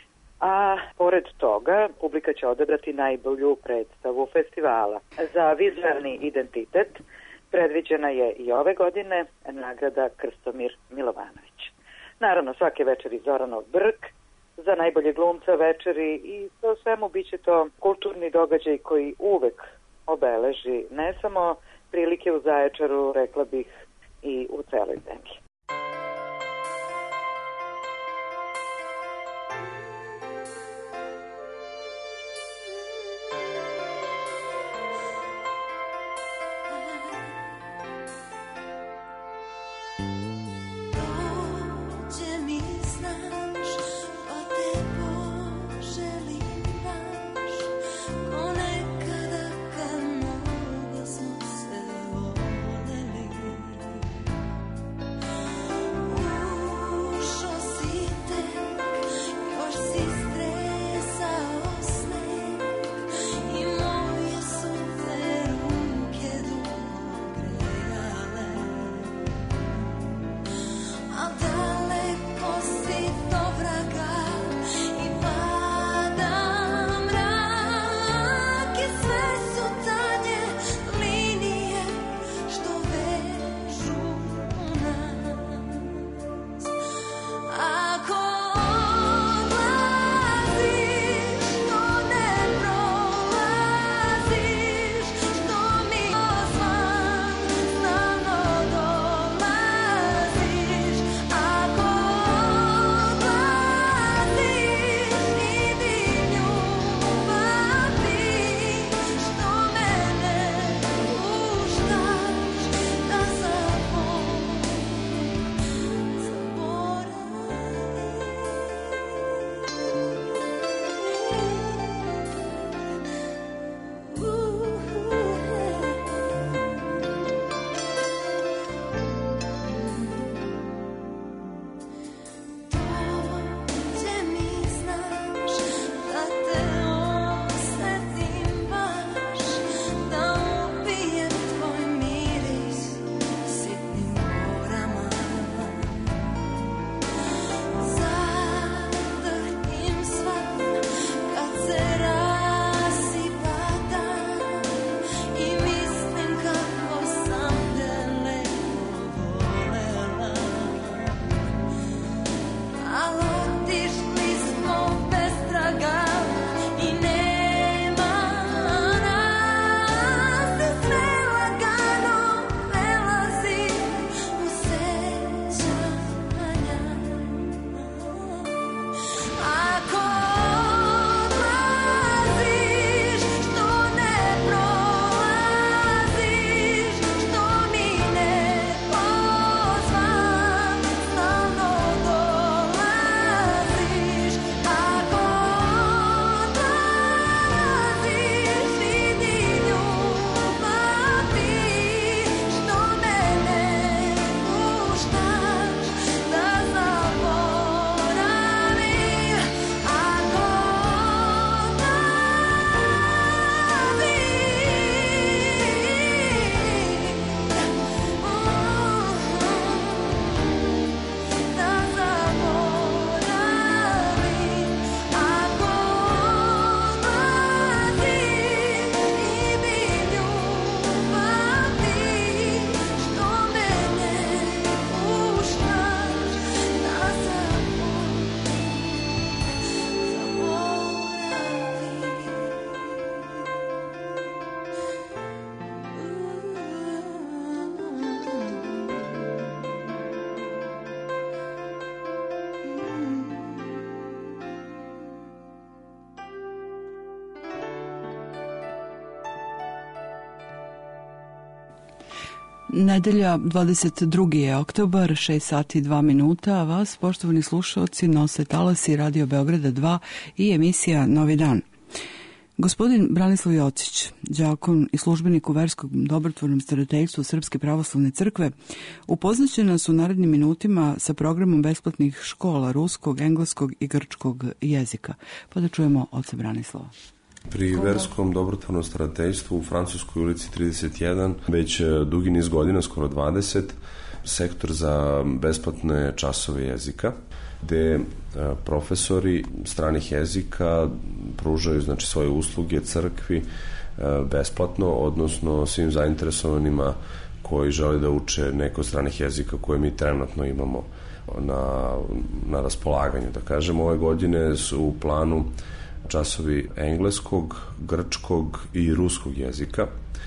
Speaker 23: a pored toga publika će odabrati najbolju predstavu festivala. Za vizualni identitet predviđena je i ove godine nagrada Krstomir Milovanović. Naravno, svake večeri Zoranov Brk, za najbolje glumca večeri i sve svemu bit će to kulturni događaj koji uvek obeleži ne samo prilike u Zaječaru, rekla bih i u celoj zemlji.
Speaker 3: Nedelja, 22. je oktobar, 6 sati 2 minuta, a vas, poštovani slušalci, nose talasi Radio Beograda 2 i emisija Novi dan. Gospodin Branislav Jocić, đakon i službenik u Verskom dobrotvornom starateljstvu Srpske pravoslavne crkve, upoznaće nas u narednim minutima sa programom besplatnih škola ruskog, engleskog i grčkog jezika. Pa da čujemo oca Branislava.
Speaker 7: Pri Verskom dobrotvornom starateljstvu u Francuskoj ulici 31 već dugi niz godina, skoro 20, sektor za besplatne časove jezika, gde profesori stranih jezika pružaju svoje usluge crkvi besplatno, odnosno svim zainteresovanima koji žele da uče neko od stranih jezika koje mi trenutno imamo na raspolaganju. Da kažemo, ove godine su u planu časovi engleskog, grčkog i ruskog jezika.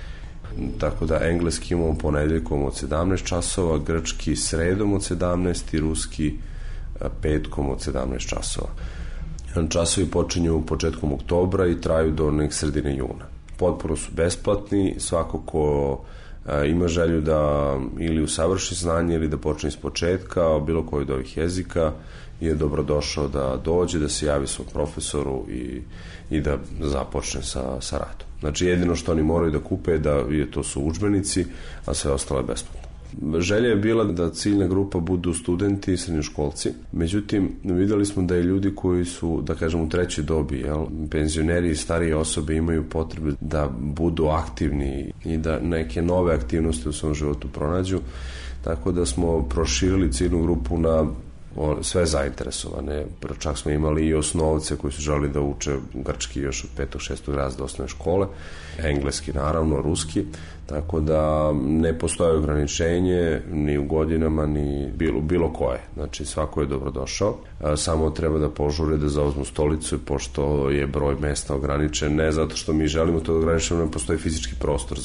Speaker 7: Tako da engleski imamo ponedeljkom od 17 časova, grčki sredom od 17 i ruski petkom od 17 časova. Časovi počinju početkom oktobra i traju do sredine juna. Potpuno su besplatni, svako ko ima želju da ili usavrši znanje ili da počne iz početka bilo koji od ovih jezika je dobrodošao da dođe, da se javi svom profesoru i da započne sa radom. Znači jedino što oni moraju da kupe to su udžbenici, a sve ostalo je besplatno. Želja je bila da ciljna grupa budu studenti i srednjoškolci, međutim videli smo da i ljudi koji su, da kažem, u trećoj dobi, penzioneri i starije osobe imaju potrebe da budu aktivni i da neke nove aktivnosti u svom životu pronađu, tako da smo proširili ciljnu grupu na sve zainteresovane. Čak smo imali i osnovce koji su želeli da uče grčki još od 5. 6. razreda osnovne škole, engleski naravno, ruski, tako da ne postoje ograničenje ni u godinama ni bilo koje. Znači svako je dobrodošao, samo treba da požure da zauzmu stolicu, pošto je broj mesta ograničen, ne zato što mi želimo to da ograničemo, ne postoji fizički prostor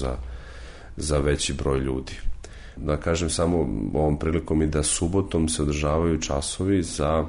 Speaker 7: za veći broj ljudi. Da kažem samo ovom prilikom i da subotom se održavaju časovi za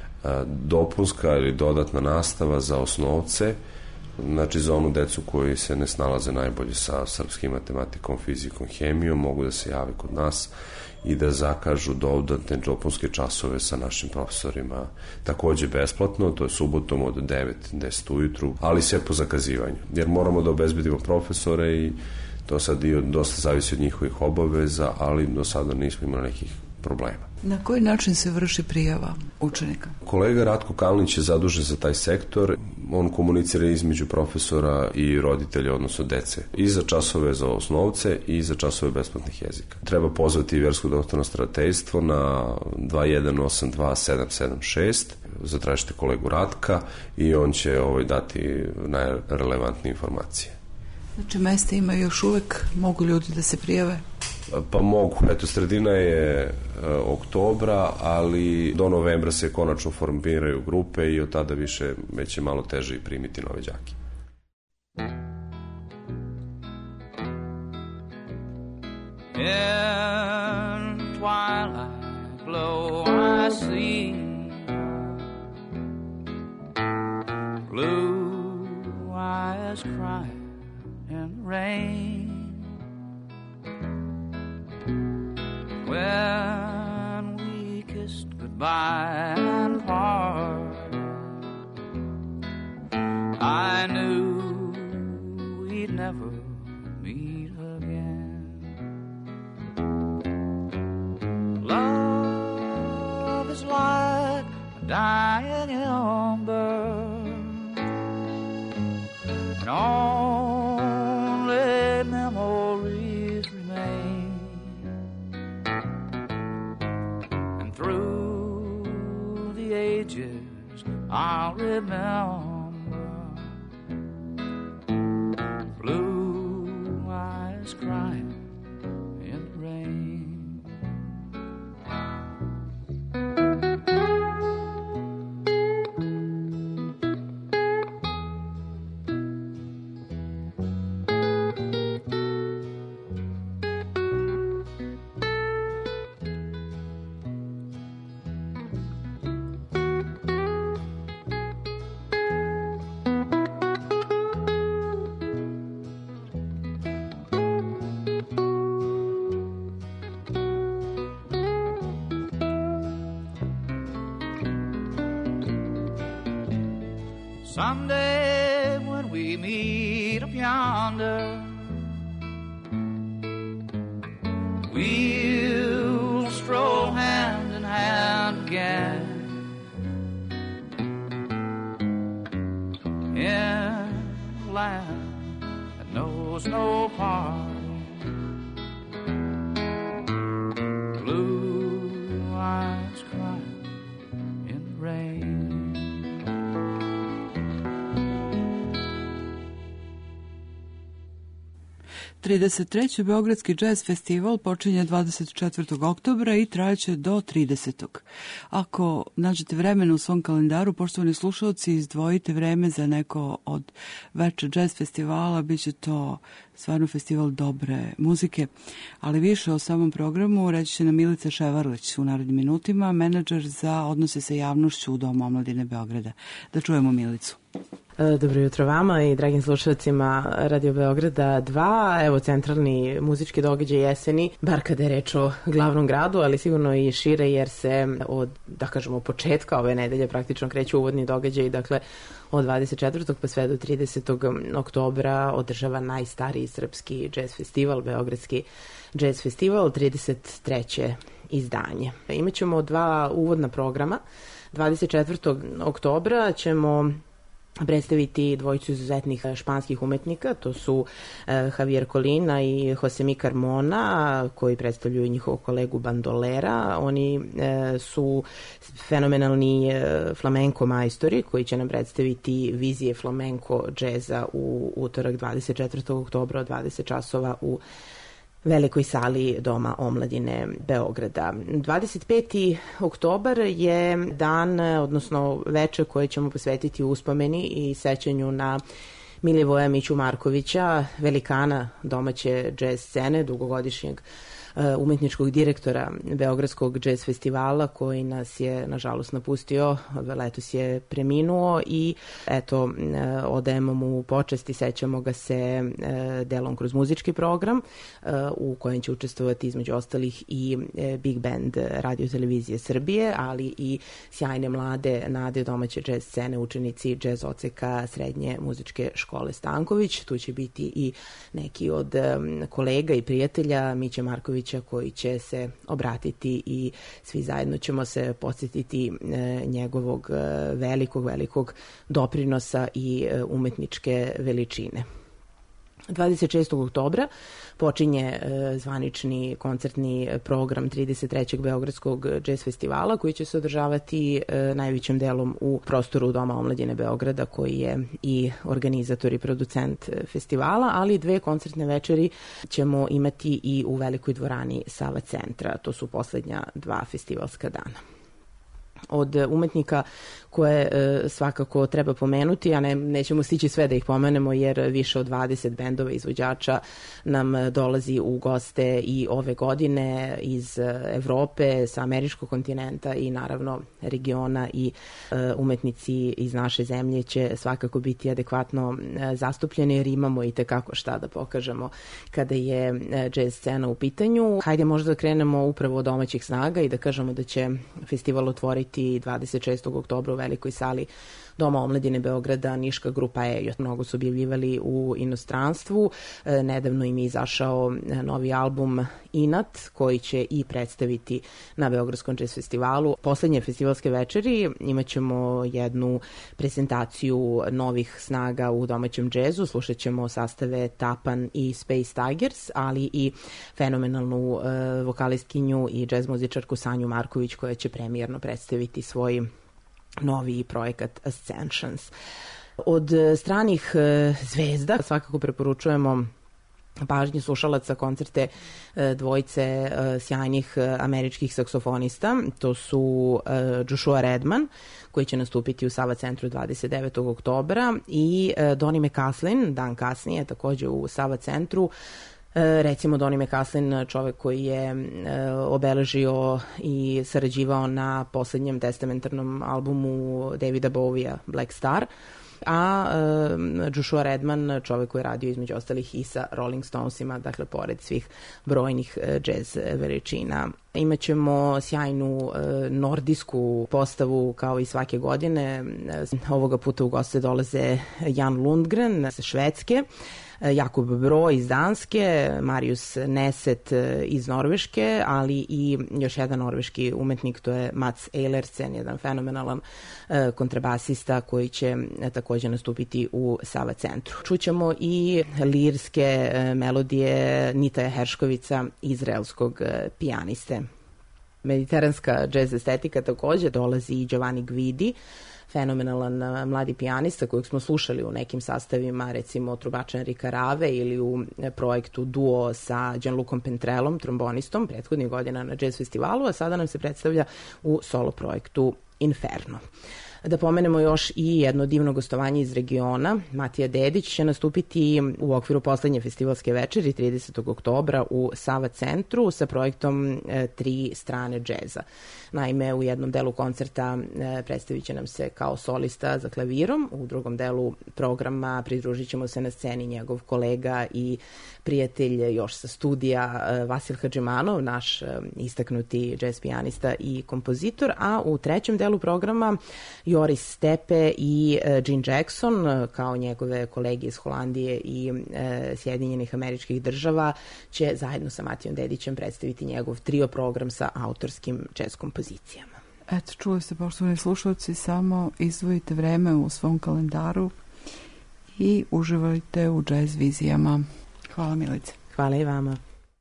Speaker 7: dopunska ili dodatna nastava za osnovce, znači za onu decu koji se ne snalaze najbolje sa srpskim matematikom, fizikom, hemijom, mogu da se jave kod nas i da zakažu dodatne dopunske časove sa našim profesorima. Takođe besplatno, to je subotom od 9-10 ujutru, ali sve po zakazivanju, jer moramo da obezbedimo profesore i to sad dosta zavisi od njihovih obaveza, ali do sada nismo imali nekih problema.
Speaker 3: Na koji način se vrši prijava učenika?
Speaker 7: Kolega Ratko Kalnić je zadužen za taj sektor. On komunicira između profesora i roditelja, odnosno dece, i za časove za osnovce i za časove besplatnih jezika. Treba pozvati Versko dobrotvorno starateljstvo na 2182-776, zatražite kolegu Ratka i on će dati najrelevantnije informacije.
Speaker 3: Znači, mesta ima još uvek, mogu ljudi da se prijave?
Speaker 7: Pa mogu. Eto, sredina je oktobra, ali do novembra se konačno formiraju grupe i od tada više već je malo teže i primiti nove đake.
Speaker 8: In twilight glow I see blue eyes cry in rain when we kissed goodbye and parted. I knew we'd never meet again. Love is like a dying ember, and only memories remain. And through the ages I'll remember blue eyes crying in the rain. Someday when we meet up yonder, we'll stroll hand in hand again in a land that knows no part. Blue lights crying in the rain.
Speaker 3: 33. Beogradski jazz festival počinje 24. oktobra i trajaće do 30. Ako nađete vremena u svom kalendaru, poštovani slušalci, izdvojite vreme za neko od veća jazz festivala, bit će to stvarno festival dobre muzike, ali više o samom programu reći će nam Milica Ševarlić u narednim minutima, menadžer za odnose sa javnošću u Domu omladine Beograda. Da čujemo Milicu.
Speaker 4: Dobro jutro vama i dragim slušalcima Radio Beograda 2. Evo centralni muzički događaj jeseni, bar kada je reč o glavnom gradu, ali sigurno i šire jer se od, da kažemo, početka ove nedelje praktično kreću uvodni događaj, dakle od 24. pa sve do 30. oktobra održava najstariji srpski jazz festival, Beogradski jazz festival, 33. izdanje. Imaćemo dva uvodna programa. 24. oktobra ćemo predstaviti dvojicu izuzetnih španskih umetnika, to su Javier Colina i Josemi Carmona, koji predstavljaju njihovog kolegu bandolera. Oni su fenomenalni flamenko majstori koji će nam predstaviti vizije flamenko džeza u utorak 24. oktobra od 20 časova u Velikoj sali Doma omladine Beograda. 25. oktobar je dan, odnosno veče koje ćemo posvetiti uspomeni i sećanju na Milivoja Miću Markovića, velikana domaće džez scene, dugogodišnjeg umetničkog direktora Beogradskog džez festivala, koji nas je nažalost napustio, letos je preminuo i eto odajemo mu počast i sećamo ga se delom kroz muzički program u kojem će učestvovati između ostalih i Big Band Radio Televizije Srbije, ali i sjajne mlade nade domaće džez scene, učenici džez odseka Srednje muzičke škole Stanković. Tu će biti i neki od kolega i prijatelja Miće Markovića koji će se obratiti i svi zajedno ćemo se podsjetiti njegovog velikog doprinosa i umetničke veličine. 26. oktobra počinje zvanični koncertni program 33. Beogradskog džez festivala koji će se održavati najvećim delom u prostoru Doma omladine Beograda, koji je i organizator i producent festivala, ali dve koncertne večeri ćemo imati i u velikoj dvorani Sava centra. To su poslednja dva festivalska dana. Od umetnika koje svakako treba pomenuti, a nećemo stići sve da ih pomenemo jer više od 20 bendova izvođača nam dolazi u goste i ove godine iz Evrope, sa američkog kontinenta i naravno regiona, i umetnici iz naše zemlje će svakako biti adekvatno zastupljeni jer imamo i tekako šta da pokažemo kada je jazz scena u pitanju. Hajde možda da krenemo upravo od domaćih snaga i da kažemo da će festival otvoriti 26. oktobra u Velikoj sali Doma omladine Beograda niška grupa Ejot. Mnogo su objavljivali u inostranstvu. Nedavno im je izašao novi album Inat, koji će i predstaviti na Beogradskom jazz festivalu. Poslednje festivalske večeri imat ćemo jednu prezentaciju novih snaga u domaćem džezu. Slušat ćemo sastave Tapan i Space Tigers, ali i fenomenalnu vokalistkinju i džez muzičarku Sanju Marković, koja će premijerno predstaviti svoj novi projekat Ascensions. Od stranih zvezda svakako preporučujemo pažnje slušalaca koncerte dvojice sjajnih američkih saksofonista. To su Joshua Redman, koji će nastupiti u Sava centru 29. oktobra, i Donnie McCaslin, dan kasnije, takođe u Sava centru. Recimo Donnie McCaslin, čovek koji je obeležio i sarađivao na poslednjem testamentarnom albumu Davida Bowija Black Star, a Joshua Redman, čovek koji je radio između ostalih i sa Rolling Stonesima, dakle pored svih brojnih jazz veličina. Imaćemo sjajnu nordijsku postavu kao i svake godine. Ovoga puta u goste dolaze Jan Lundgren sa Švedske, Jakob Bro iz Danske, Marius Neset iz Norveške, ali i još jedan norveški umetnik, to je Mats Eilertsen, jedan fenomenalan kontrabasista koji će također nastupiti u Sava centru. Čućemo i lirske melodije Nitaja Herškovica, izraelskog pijaniste. Mediteranska džez estetika također dolazi i Giovanni Guidi, fenomenalan mladi pijanista kojeg smo slušali u nekim sastavima, recimo trubača Enrika Rave ili u projektu duo sa Gianlucom Pentrellom, trombonistom, prethodnih godina na jazz festivalu, a sada nam se predstavlja u solo projektu Inferno. Da pomenemo još i jedno divno gostovanje iz regiona. Matija Dedić će nastupiti u okviru poslednje festivalske večeri 30. oktobra u Sava centru sa projektom Tri strane džeza. Naime, u jednom delu koncerta predstavit će nam se kao solista za klavirom, u drugom delu programa pridružit ćemo se na sceni njegov kolega i prijatelj još sa studija Vasil Hadžimanov, naš istaknuti jazz pijanista i kompozitor, a u trećem delu programa Joris Stepe i Gene Jackson, kao njegove kolege iz Holandije i Sjedinjenih Američkih Država, će zajedno sa Matijom Dedićem predstaviti njegov trio program sa autorskim jazz kompozicijama.
Speaker 3: Eto, čuli ste, poštovani slušalci, samo izdvojite vreme u svom kalendaru i uživajte u jazz vizijama. Hvala, Milice.
Speaker 4: Hvala i vama.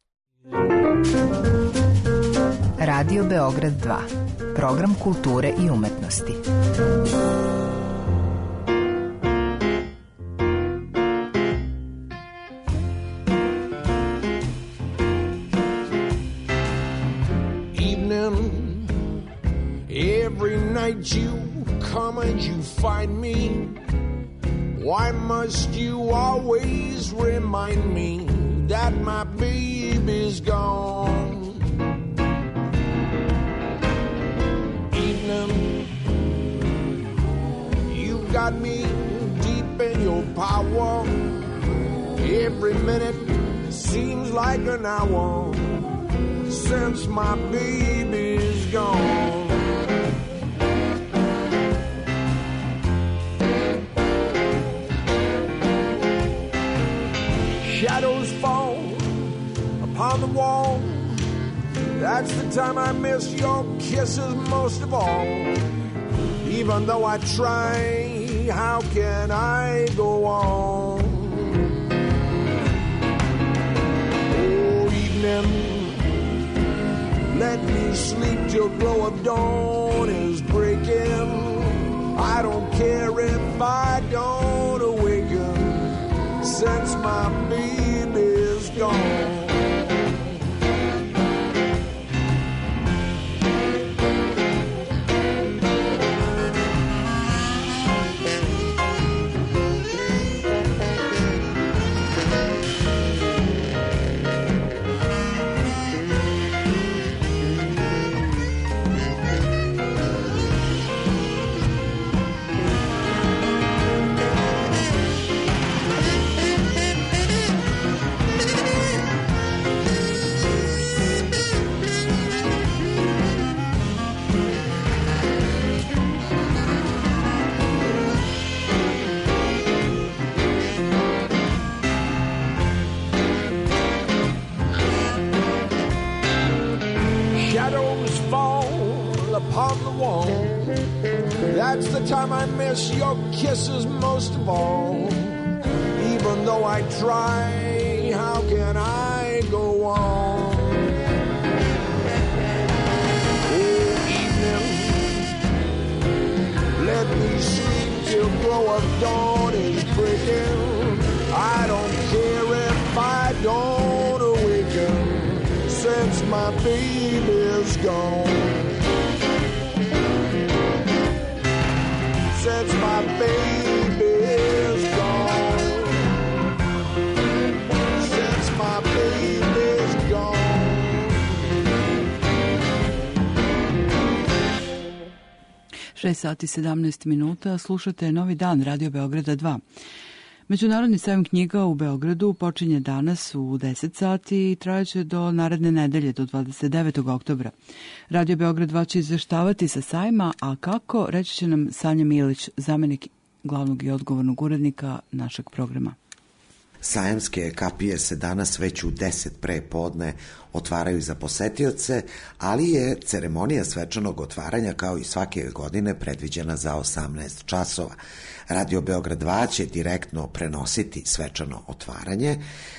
Speaker 15: Radio Beograd 2. Program kulture i umetnosti.
Speaker 20: Evening, every night you come and you find me. Why must you always remind me that my baby's gone? Evening, you got me deep in your power. Every minute seems like an hour since my baby's gone. Shadows fall upon the wall. That's the time I miss your kisses most of all. Even though I try, how can I go on? Oh, evening, let me sleep till glow of dawn is breaking. I don't care if I don't awaken, since my baby's gone. That's the time I miss your kisses most of all. Even though I try, how can I go on? Oh, evening, let me sleep till glow of dawn is breaking. I don't care if I don't awaken, since my baby's gone. Since my baby's gone. Since my baby's gone.
Speaker 3: 6 sati 17 minuta, slušate Novi dan Radio Beograda 2. Međunarodni sajam knjiga u Beogradu počinje danas u 10 sati i trajaće do naredne nedelje, do 29. oktobra. Radio Beograd 2 će izveštavati sa sajma, a kako, reći će nam Sanja Milić, zamenik glavnog i odgovornog urednika našeg programa.
Speaker 9: Sajamske kapije se danas već u 10 pre podne otvaraju za posetioce, ali je ceremonija svečanog otvaranja kao i svake godine predviđena za 18 časova. Radio Beograd 2 će direktno prenositi svečano otvaranje.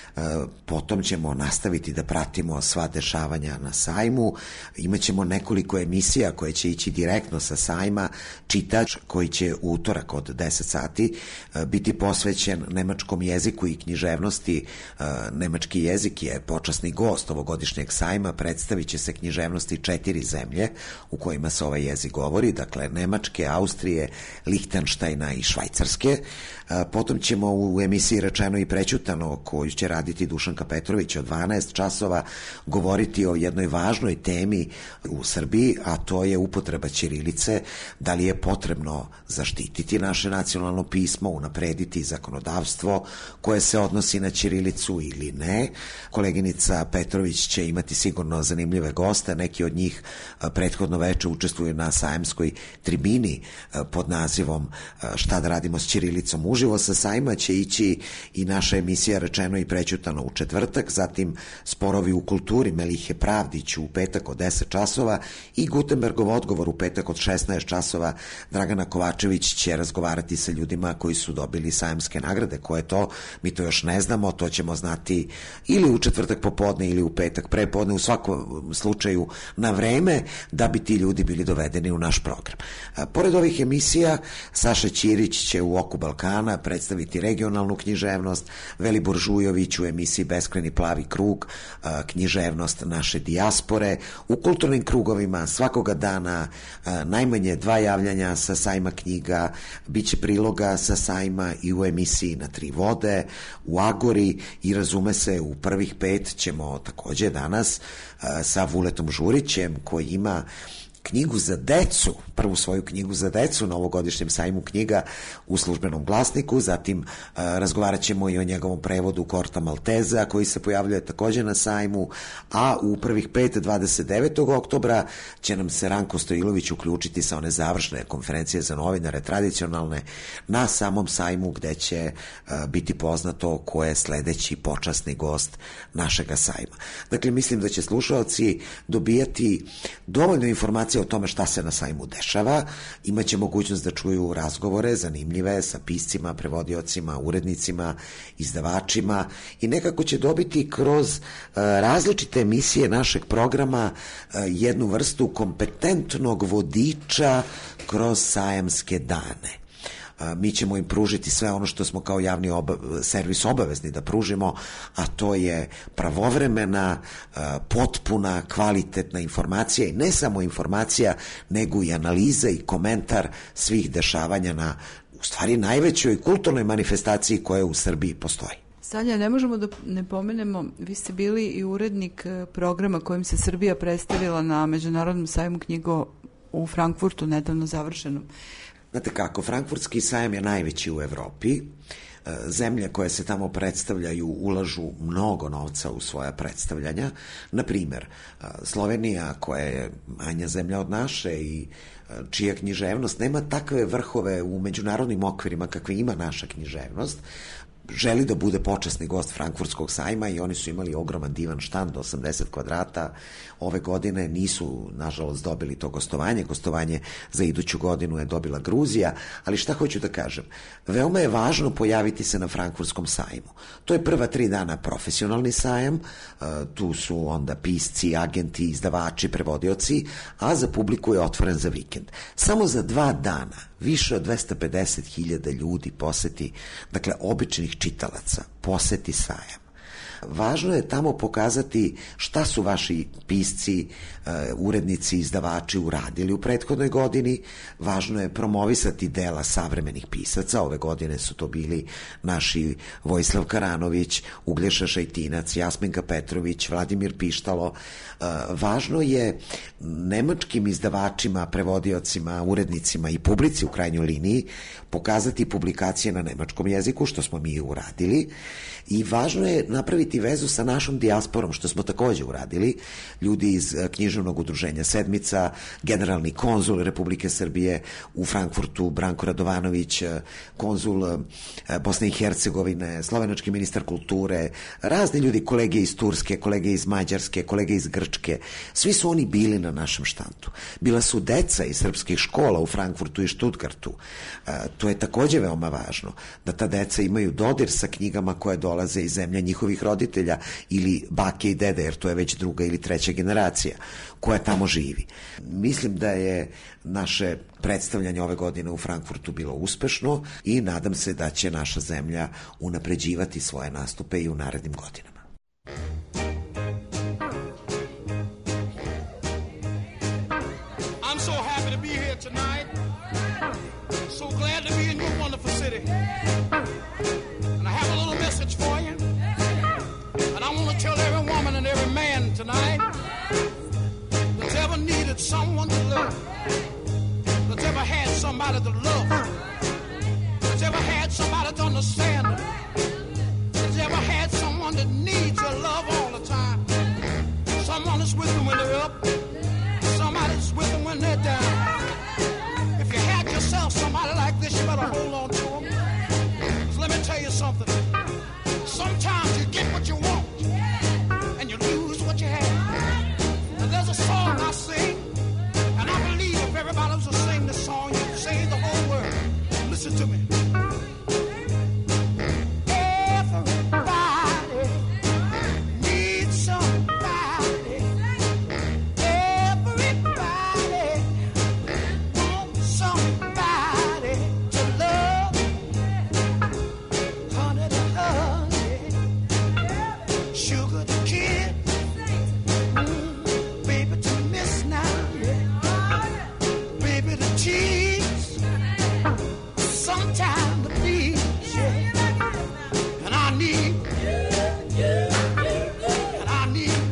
Speaker 9: Potom ćemo nastaviti da pratimo sva dešavanja na sajmu. Imaćemo nekoliko emisija koje će ići direktno sa sajma. Čitač koji će u utorak od 10 sati biti posvećen nemačkom jeziku i književnosti. Nemački jezik je počasni gost ovogodišnjeg sajma. Predstavit će se književnosti 4 zemlje u kojima se ovaj jezik govori, dakle Nemačke, Austrije, Lihtenštajna i Švajcarske. Potom ćemo u emisiji Rečeno i prećutano, koju će raditi Dušanka Petrović od 12 časova, govoriti o jednoj važnoj temi u Srbiji, a to je upotreba ćirilice. Da li je potrebno zaštititi naše nacionalno pismo, unaprediti zakonodavstvo koje se odnosi na ćirilicu ili ne. Koleginica Petrović će imati sigurno zanimljive goste, neki od njih prethodno veče učestvuju na sajamskoj tribini pod nazivom Šta da radimo s ćirilicom. Uživo sa sajma će ići i naša emisija Rečeno i prećutano u četvrtak, zatim Sporovi u kulturi Melihe Pravdić u petak od 10 časova i Gutenbergov odgovor u petak od 16 časova. Dragana Kovačević će razgovarati sa ljudima koji su dobili sajamske nagrade. Ko je to? Mi to još ne znamo, to ćemo znati ili u četvrtak popodne ili u petak prepodne, u svakom slučaju na vreme, da bi ti ljudi bili dovedeni u naš program. Pored ovih emisija, Saša Ćirić će u Oku Balkana predstaviti regionalnu književnost, Velibor Žujović u emisiji Beskrajni plavi krug, književnost naše dijaspore. U kulturnim krugovima svakoga dana najmanje 2 javljanja sa sajma knjiga, biće priloga sa sajma i u emisiji Na 3 vode, u Agori i razume se u prvih 5 ćemo takođe danas sa Vuletom Žurićem koji ima knjigu za decu, prvu svoju knjigu za decu na ovogodišnjem sajmu knjiga u Službenom glasniku, zatim razgovarat ćemo i o njegovom prevodu Korta Malteza koji se pojavljuje takođe na sajmu, a u prvih 5, 29. oktobra će nam se Ranko Stojilović uključiti sa one završne konferencije za novinare tradicionalne na samom sajmu gde će biti poznato ko je sledeći počasni gost našega sajma. Dakle, mislim da će slušalci dobijati dovoljno informacije o tome šta se na sajmu dešava, imaće mogućnost da čuju razgovore zanimljive sa piscima, prevodiocima, urednicima, izdavačima i nekako će dobiti kroz različite emisije našeg programa jednu vrstu kompetentnog vodiča kroz sajamske dane. Mi ćemo im pružiti sve ono što smo kao javni servis obavezni da pružimo, a to je pravovremena, potpuna, kvalitetna informacija i ne samo informacija, nego i analiza i komentar svih dešavanja na, u stvari, najvećoj kulturnoj manifestaciji koja u Srbiji postoji.
Speaker 3: Sanja, ne možemo da ne pomenemo, vi ste bili i urednik programa kojim se Srbija predstavila na Međunarodnom sajmu knjiga u Frankfurtu, nedavno završenom.
Speaker 9: Znate kako, Frankfurtski sajam je najveći u Evropi. Zemlje koje se tamo predstavljaju ulažu mnogo novca u svoja predstavljanja. Na primer, Slovenija, koja je manja zemlja od naše i čija književnost nema takve vrhove u međunarodnim okvirima kakve ima naša književnost, želi da bude počasni gost Frankfurtskog sajma i oni su imali ogroman divan štand, 80 kvadrata. Ove godine nisu, nažalost, dobili to gostovanje. Gostovanje za iduću godinu je dobila Gruzija, ali šta hoću da kažem? Veoma je važno pojaviti se na Frankfurtskom sajmu. To je prva 3 dana profesionalni sajam, tu su onda pisci, agenti, izdavači, prevodioci, a za publiku je otvoren za vikend. Samo za 2 dana više od 250.000 ljudi poseti, dakle običnih čitalaca, poseti sajam. Važno je tamo pokazati šta su vaši pisci, urednici, izdavači uradili u prethodnoj godini. Važno je promovisati dela savremenih pisaca. Ove godine su to bili naši Vojislav Karanović, Uglješa Šajtinac, Jasminka Petrović, Vladimir Pištalo. Važno je nemačkim izdavačima, prevodiocima, urednicima i publici u krajnjoj liniji pokazati publikacije na nemačkom jeziku, što smo mi uradili, i važno je napraviti vezu sa našom dijasporom, što smo takođe uradili. Ljudi iz književnog udruženja Sedmica, generalni konzul Republike Srbije u Frankfurtu, Branko Radovanović, konzul Bosne i Hercegovine, slovenački ministar kulture, razni ljudi, kolege iz Turske, kolege iz Mađarske, kolege iz Grčke, svi su oni bili na našem štandu. Bila su deca iz srpskih škola u Frankfurtu i Stuttgartu. To je takođe veoma važno, da ta deca imaju dodir sa knjigama koje dolaze iz zemlja njihovih roditelja ili bake i dede, jer to je već druga ili treća generacija koja tamo živi. Mislim da je naše predstavljanje ove godine u Frankfurtu bilo uspešno i nadam se da će naša zemlja unapređivati svoje nastupe i u narednim godinama.
Speaker 10: I'm so happy to be here tonight. So glad to be in your wonderful city. And I have a little message for you. And I want to tell every woman and every man tonight that's ever needed someone to love, that's ever had somebody to love, that's ever had somebody to understand them, that's ever had someone that needs your love all the time. Someone that's with them when they're up, somebody that's with them when they're down. If you had yourself somebody like this, you better hold on to them. 'Cause let me tell you something. Sometimes you get what you want, and you lose what you have. And there's a song I sing, and I believe if everybody was to sing this song, you'd save the whole world. Listen to me. Everybody needs somebody. Everybody wants somebody to love. Honey to honey, sugar to kid, baby to miss now, baby to tease, sometime to please, yeah. And I need, and I need,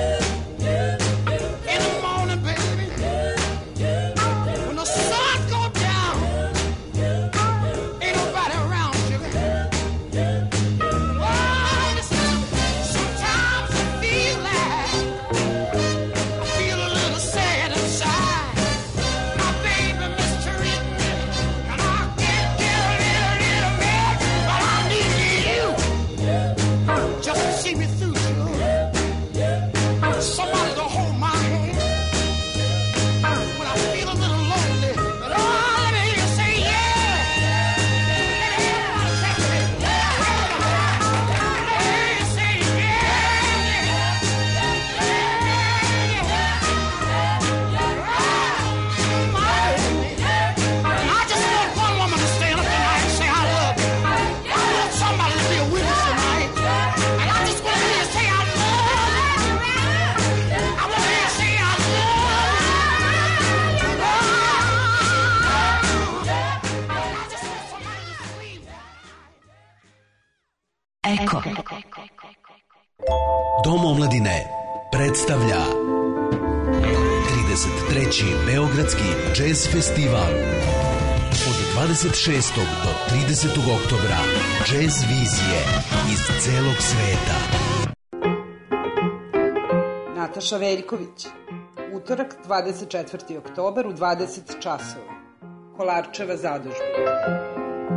Speaker 10: in the morning, baby, when the sun go down, ain't nobody around, sugar. Sometimes I feel like I feel a little sad inside. My baby mistreat me, and I can't get a little mad, but I need you just to see me through, sugar. Somebody to hold my hand when I feel a little lonely. But oh, let me hear you say yeah. Let me hear you say I just want one woman to stand up tonight and say I love you. I want somebody to be a witness tonight. And I just want to hear you say I love you. I want to hear you say I
Speaker 15: Eko.
Speaker 16: Dom omladine predstavlja 33. Beogradski džez festival. Od 26. do 30. oktobra džez vizije iz celog sveta.
Speaker 18: Nataša Veljković. Utorak, 24. oktobar u 20 časova. Kolarčeva zadužba.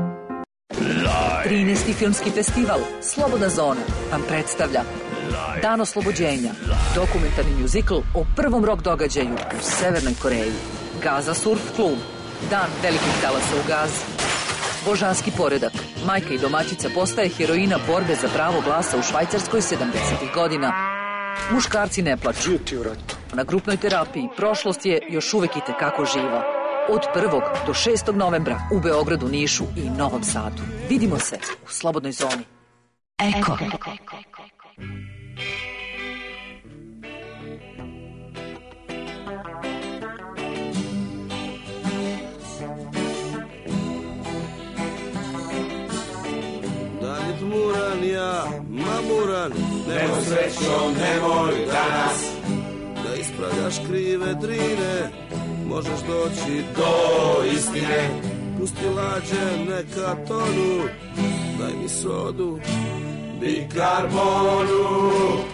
Speaker 17: 13. filmski festival Slobodna zona vam predstavlja Dan oslobođenja, dokumentarni mjuzikl o prvom rock događaju u Severnoj Koreji. Gaza Surf Klub, Dan velikih talasa u Gazi. Božanski poredak, majka i domaćica postaje heroina borbe za pravo glasa u Švajcarskoj 70. godina. Muškarci ne plaču. Na grupnoj terapiji prošlost je još uvek i tekako živa. Od 1. do 6. novembra u Beogradu, Nišu i Novom Sadu. Vidimo se u Slobodnoj zoni.
Speaker 15: Eko.
Speaker 12: Dan tmuran, ja mamuran, nemoj srećo, nemoj danas da ispravljaš krive drine, možeš doći do istine. Pusti lađe, neka tonu, daj mi sodu, bikarbonu.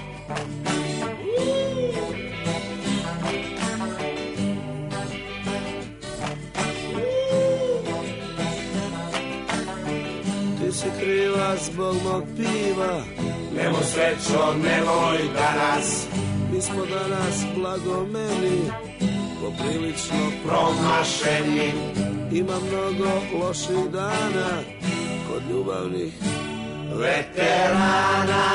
Speaker 12: Ti si kriva zbog mog piva, nemoj srećo, nemoj danas. Mi smo danas blagomeni, poprilično promašeni. Ima mnogo loših dana kod ljubavnih veterana.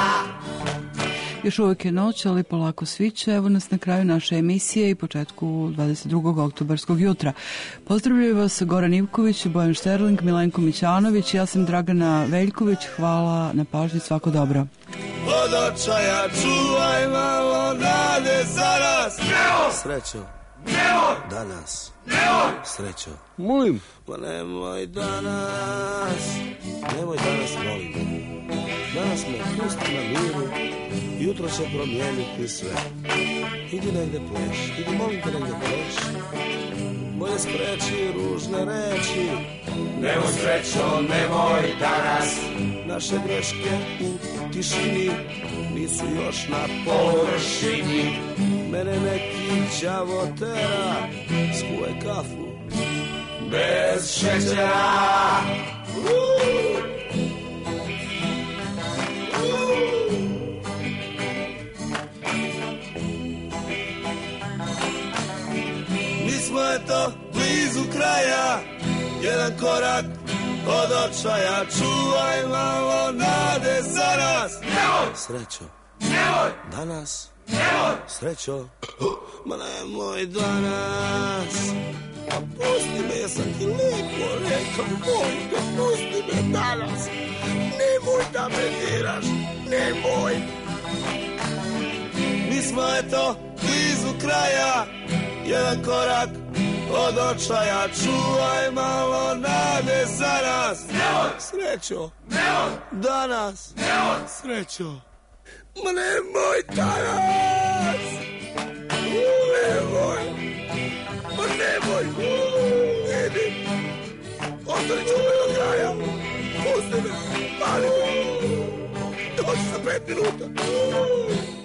Speaker 3: Još uvijek je noć, ali polako sviće. Evo nas na kraju naše emisije i početku 22. oktobarskog jutra. Pozdravljaju vas Goran Ivković, Bojan Šterling, Milenko Mićanović. Ja sam Dragana Veljković. Hvala na pažnji, svako dobro.
Speaker 12: Od očaja čuvaj malo nade za nas. Srećo. Nemoj! Danas. Nemoj! Srećo.
Speaker 13: Molim.
Speaker 12: Pa nemoj danas. Nemoj danas, molim. Danas me pusti na miru. Jutro će promijeniti sve. Idi negde pleš. Idi molim te negde pleš. Bolje spreči ružne reči. Nemoj srećo, nemoj danas. Naše greške u tišini nisu još na površini. Mene neki đavo tera, skuje kafu bez šećera. Mi smo eto blizu kraja, jedan korak od očaja. Čuvaj malo nade za nas. Nemoj! Srećo. Nemoj! Danas. Nemoj! Srećo. Ma nemoj danas. Pa pusti me, ja sam ti lijepo rekao. Molim te, pusti me danas. Nemoj da me diraš. Nemoj. Mi smo eto blizu kraja, jedan korak od očaja. Čuvaj malo nade za nas. Nemoj! Srećo. Nemoj! Danas. Nemoj! Srećo. Ma nemoj danas! Nemoj! Ma nemoj! Idi! Ostani ću me do kraja! Pusti me! Pali me! Dođi za 5 minuta!